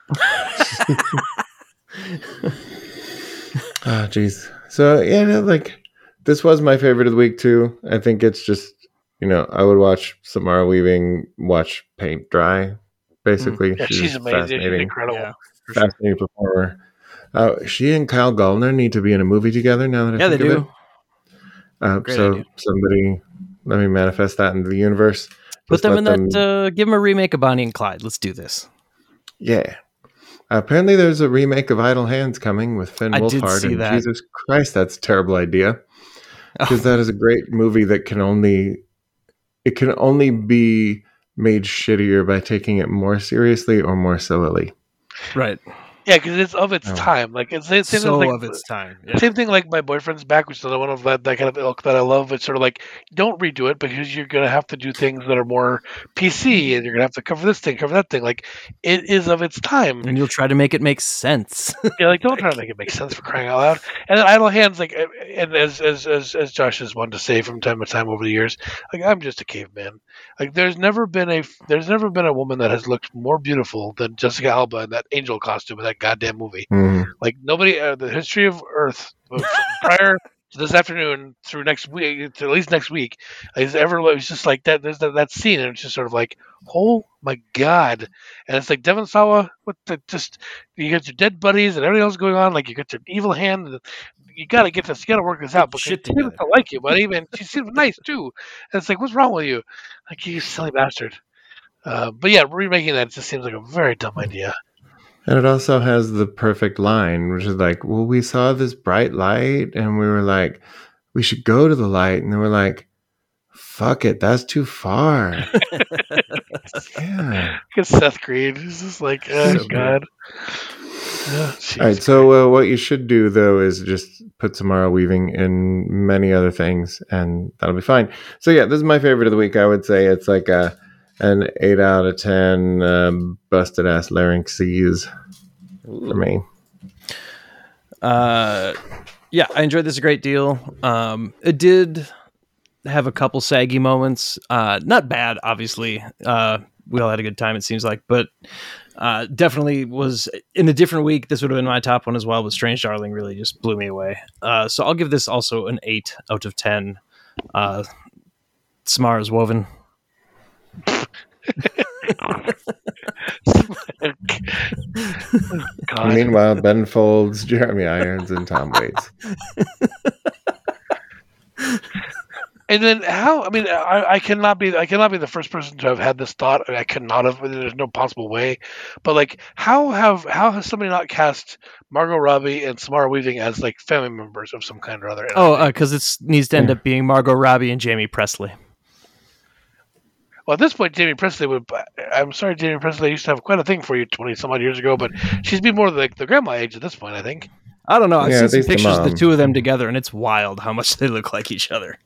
Ah, jeez. So yeah, no, like this was my favorite of the week too. I think it's just you know I would watch Samara Weaving watch paint dry. Basically, Yeah, she's amazing. She's incredible. Yeah. fascinating performer. Uh, she and Kyle Gallner need to be in a movie together now that I Yeah, they think of do. it. Uh, Great so idea. somebody let me manifest that into the universe. Put Just them let in that. Uh, give them a remake of Bonnie and Clyde. Let's do this. Yeah. Apparently, there's a remake of Idle Hands coming with Finn I did Wolfhard. see and that. Jesus Christ, that's a terrible idea. Because Oh, that is a great movie that can only it can only be made shittier by taking it more seriously or more sillily. right. Yeah, because it's of its Oh. time. Like it's the same So thing, like, of its time. Yeah. same thing like My Boyfriend's Back, which is another one of that, that kind of ilk that I love. It's sort of like don't redo it because you're gonna have to do things that are more P C and you're gonna have to cover this thing, cover that thing. Like it is of its time. And you'll try to make it make sense. Yeah, like don't try to make it make sense for crying out loud. And then Idle Hands, like, and as as as as Josh has wanted to say from time to time over the years, like I'm just a caveman. Like there's never been a there's never been a woman that has looked more beautiful than Jessica Alba in that angel costume in that goddamn movie. Mm. Like nobody, uh, the history of Earth uh, from prior to this afternoon through next week, to at least next week, is ever. It was just like that. There's that, that scene, and it's just sort of like, oh my god! And it's like Devon Sawa with the just you got your dead buddies and everything else going on. Like you got your evil hand. And you got to get this. You got to work this out. But she shit seems together. to like you, buddy. And she seems nice too. And it's like, what's wrong with you? Like you silly bastard. Uh, but yeah, remaking that just seems like a very dumb idea. And it also has the perfect line, which is like, well, we saw this bright light and we were like, we should go to the light. And they were like, fuck it, that's too far. Yeah. Because Seth Green is just like, oh So god. Yeah, All right. jeez. So uh, what you should do, though, is just put Samara Weaving in many other things and that'll be fine. So yeah, this is my favorite of the week. I would say it's like a, an eight out of ten um, busted ass larynxes for me. Uh, yeah, I enjoyed this a great deal. Um, it did. have a couple saggy moments. Uh, not bad, obviously. Uh, we all had a good time, it seems like, but uh, definitely was in a different week. This would have been my top one as well, but Strange Darling really just blew me away. Uh, so I'll give this also an eight out of ten. Uh, Samara's Woven. Meanwhile, Ben Folds, Jeremy Irons, and Tom Waits. And then how? I mean, I, I cannot be. I cannot be the first person to have had this thought. I, mean, I could not have. There's no possible way. But like, how have how has somebody not cast Margot Robbie and Samara Weaving as like family members of some kind or other? Oh, because uh, it needs to end up being Margot Robbie and Jamie Presley. Well, at this point, Jamie Presley would. I'm sorry, Jamie Presley used to have quite a thing for you twenty some odd years ago, but she's be more like the grandma age at this point, I think. I don't know. I've yeah, seen some pictures the of the two of them together, and it's wild how much they look like each other.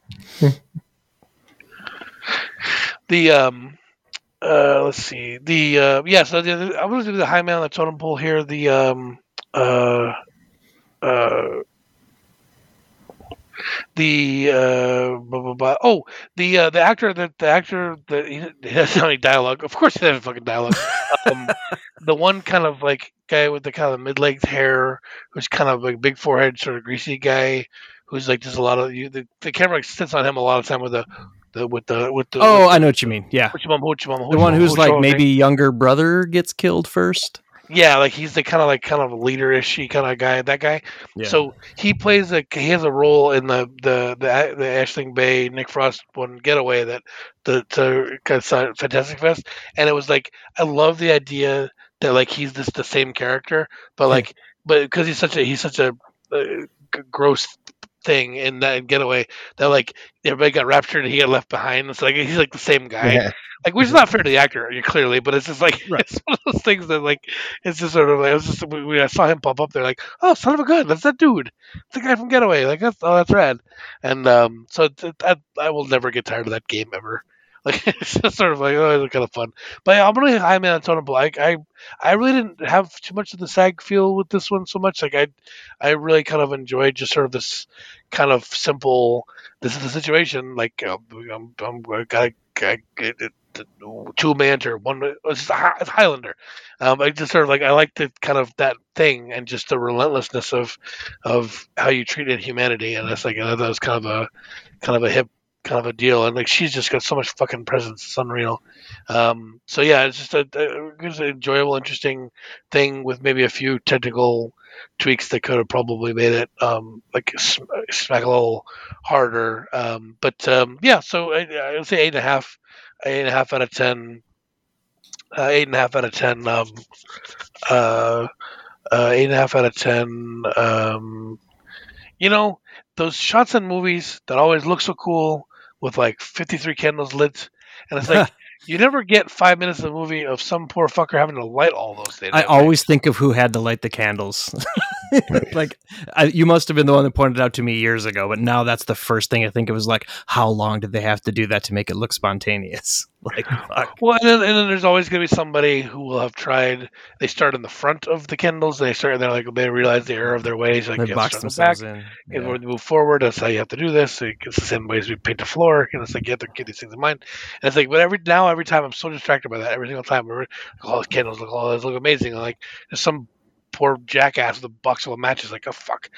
the um, uh, let's see. The uh, yeah. So the, I'm going to do the high man on the totem pole here. The um, uh, uh. The uh, blah, blah, blah. oh the uh, the actor the, the actor that he, he doesn't have any dialogue. Of course, he doesn't have fucking dialogue. Um, the one kind of like guy with the kind of mid-length hair, who's kind of like big forehead, sort of greasy guy, who's like just a lot of you. The, the camera sits on him a lot of time with the, the with the with the. Oh, with I the, know what you mean. Yeah, hoochie mom, hoochie mom, hoochie the one mom, who's hoochie like mom maybe thing. younger brother gets killed first. Yeah, like he's the kind of like kind of leader-ishy kind of guy. That guy. Yeah. So he plays a he has a role in the the the, the Aisling Bay Nick Frost one Getaway that the to Fantastic Fest, and it was like I love the idea that like he's just the same character, but like but because he's such a he's such a uh, g- gross thing in that Getaway that like everybody got raptured and he got left behind. It's like he's like the same guy. Yeah. Like, which is not fair to the actor, you clearly, but it's just like Right. it's one of those things that like it's just sort of like it was just when I saw him pop up there, like, oh, son of a gun, that's that dude, it's the guy from Getaway, like that's oh, that's rad, and um, so it, it, I I will never get tired of that game ever. Like it's just sort of like oh, it's kind of fun. But yeah, I'm really high man on Totem Pole. I, I I really didn't have too much of the SAG feel with this one so much. Like I I really kind of enjoyed just sort of this kind of simple. This is the situation. Like uh, I'm I'm I gotta. I, it, it, two Manter, one it's Highlander. Um, I just sort of like I like the kind of that thing and just the relentlessness of of how you treated humanity, and that's like that was kind of a kind of a hip kind of a deal, and like she's just got so much fucking presence, it's unreal. Um, so yeah, it's just a, a it's an enjoyable, interesting thing with maybe a few technical tweaks that could have probably made it um, like sm- smack a little harder. Um, but um, yeah, so I, I would say eight and a half. Eight and a half out of ten. Uh, eight and a half out of ten. Um, uh, uh, eight and a half out of ten. Um, you know, those shots in movies that always look so cool with like fifty-three candles lit, and it's like you never get five minutes of the movie of some poor fucker having to light all those things. I always think of who had to light the candles. Like I, you must have been the one that pointed it out to me years ago, but now that's the first thing I think of is like, how long did they have to do that to make it look spontaneous? Like, fuck. Well, and then, and then there's always going to be somebody who will have tried. They start in the front of the candles. They start. They're like they realize the error of their ways. Like They you have box to start in the themselves back. in. And Yeah. when you move forward, that's how you have to do this. It's the same ways we paint the floor. And it's like you have to keep these things in mind. And it's like, but every now, every time, I'm so distracted by that. Every single time, we're like, oh, the candles look, oh, those look amazing. And like there's some poor jackass with a box full of matches. Like, oh fuck,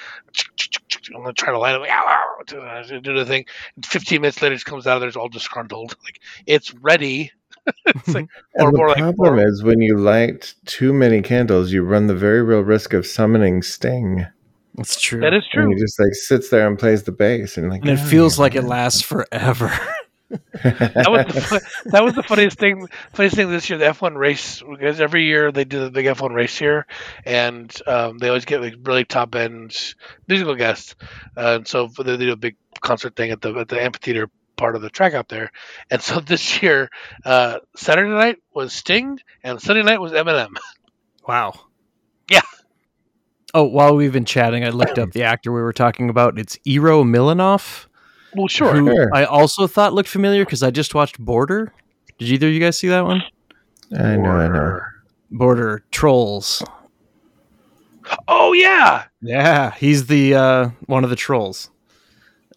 I'm gonna try to light it. Like, ow, ow, to do the thing. And fifteen minutes later, it comes out of there. It's all disgruntled. Like it's ready. It's like, or And the more like, problem or- is when you light too many candles, you run the very real risk of summoning Sting. That's true. that is And true. he just like sits there and plays the bass, and like, And it "Oh, feels yeah." like it lasts forever. That was the fu- that was the funniest thing. Funniest thing this year, the F one race. Because every year they do the big F one race here, and um, they always get like really top end musical guests. Uh, and so they do a big concert thing at the at the amphitheater part of the track out there. And so this year, uh, Saturday night was Sting, and Sunday night was Eminem. Wow. Yeah. Oh, while we've been chatting, I looked up the actor we were talking about. It's Iro Milanoff. Well, sure. Who Sure. I also thought looked familiar because I just watched Border. Did either of you guys see that one? I know, I know. Border Trolls. Oh yeah. Yeah, he's the uh, one of the trolls.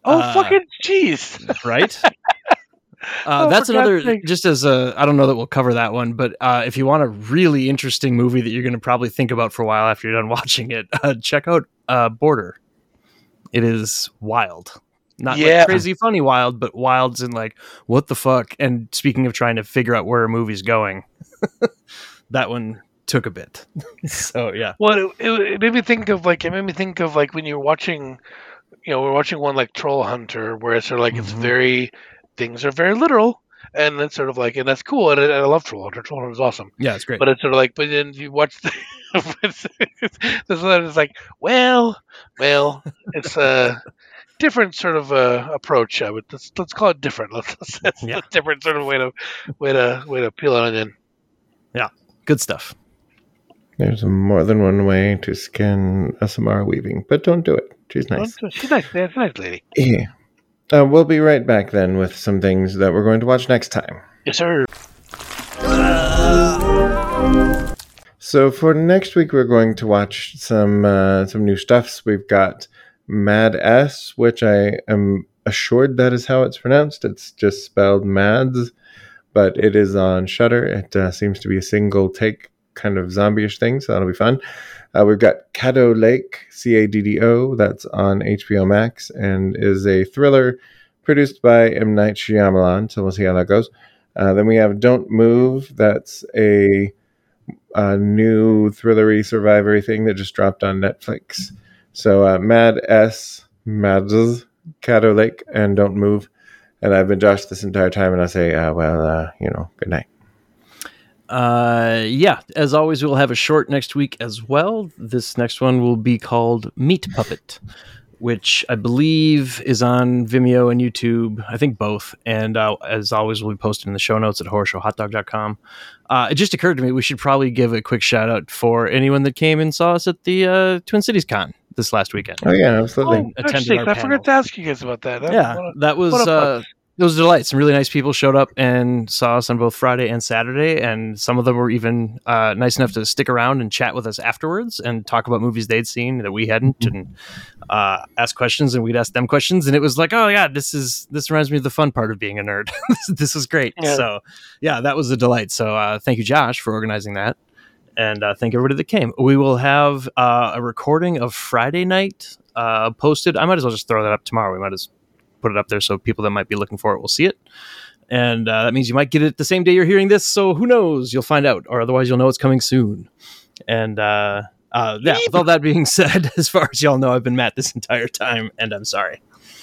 Oh, Uh, fucking jeez. right? Uh, Oh, that's for God's another, sake. just as a, I don't know that we'll cover that one, but uh, if you want a really interesting movie that you're going to probably think about for a while after you're done watching it, uh, check out uh, Border. It is wild. Not Yeah. like crazy funny wild, but wilds in like, what the fuck? And speaking of trying to figure out where a movie's going, that one took a bit. So, yeah. Well, it, it, it made me think of like it made me think of like when you're watching, you know, we're watching one like Troll Hunter, where it's sort of like it's Mhm. very things are very literal, and it's sort of like, and that's cool, and I, and I love Troll Hunter. Troll Hunter is awesome, Yeah, it's great. but it's sort of like, but then you watch the, this one is like, well, well, it's a different sort of uh, approach. I would let's, let's call it different. Let's, let's, it's Yeah. a different sort of way to way to way to peel an onion. Good stuff. There's more than one way to skin a Samara Weaving, but don't do it. She's nice. She's nice. Yeah, she's a nice lady. Yeah. Uh, we'll be right back then with some things that we're going to watch next time. Yes, sir. So for next week, we're going to watch some uh, some new stuffs. We've got Mad S, which I am assured that is how it's pronounced. It's just spelled Mads, but it is on Shudder. It uh, seems to be a single take kind of zombie-ish thing, so that'll be fun. Uh, we've got Caddo Lake, C A D D O, that's on H B O Max, and is a thriller produced by M. Night Shyamalan, so we'll see how that goes. Uh, then we have Don't Move, that's a, a new thrillery survivory thing that just dropped on Netflix. So uh, Mad S, Mads, Caddo Lake, and Don't Move. And I've been Josh this entire time, and I say, uh, well, uh, you know, good night. Uh, yeah, as always, we'll have a short next week as well. This next one will be called Meat Puppet, which I believe is on Vimeo and YouTube. I think both. And uh, as always, we'll be posted in the show notes at horror show hot dog dot com. Uh, it just occurred to me we should probably give a quick shout out for anyone that came and saw us at the uh, Twin Cities Con this last weekend. Oh, yeah, absolutely. Oh, Attended actually, our I forgot panel. to ask you guys about that. That- Yeah, what a- that was what a uh, fuck. it was a delight. Some really nice people showed up and saw us on both Friday and Saturday, and some of them were even uh, nice enough to stick around and chat with us afterwards and talk about movies they'd seen that we hadn't, and uh, ask questions, and we'd ask them questions, and it was like, oh yeah, this is this reminds me of the fun part of being a nerd. this, this is great. Yeah. So yeah, that was a delight. So uh, thank you, Josh, for organizing that. And uh, thank everybody that came. We will have uh, a recording of Friday night uh, posted. I might as well just throw that up tomorrow. We might as put it up there so people that might be looking for it will see it. And uh, that means you might get it the same day you're hearing this. So who knows? You'll find out, or otherwise you'll know it's coming soon. And uh, uh, yeah, with all that being said, as far as y'all know, I've been Matt this entire time, and I'm sorry.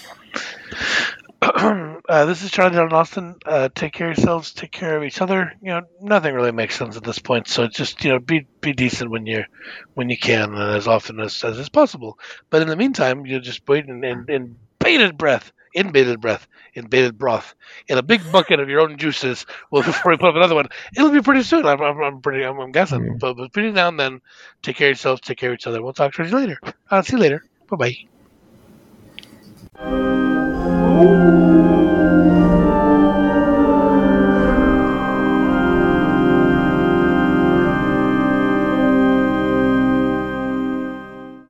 uh, this is Charlie Down in Austin. Uh, take care of yourselves. Take care of each other. You know, nothing really makes sense at this point. So just, you know, be be decent when you when you can, and as often as, as is possible. But in the meantime, you just wait in, in, in bated breath, in bated breath, in bated broth, in a big bucket of your own juices. Well, before we put up another one, it'll be pretty soon. I'm, I'm, I'm pretty. I'm, I'm guessing. Mm. But, but between now and then, take care of yourselves. Take care of each other. We'll talk to you later. I'll see you later. Bye bye.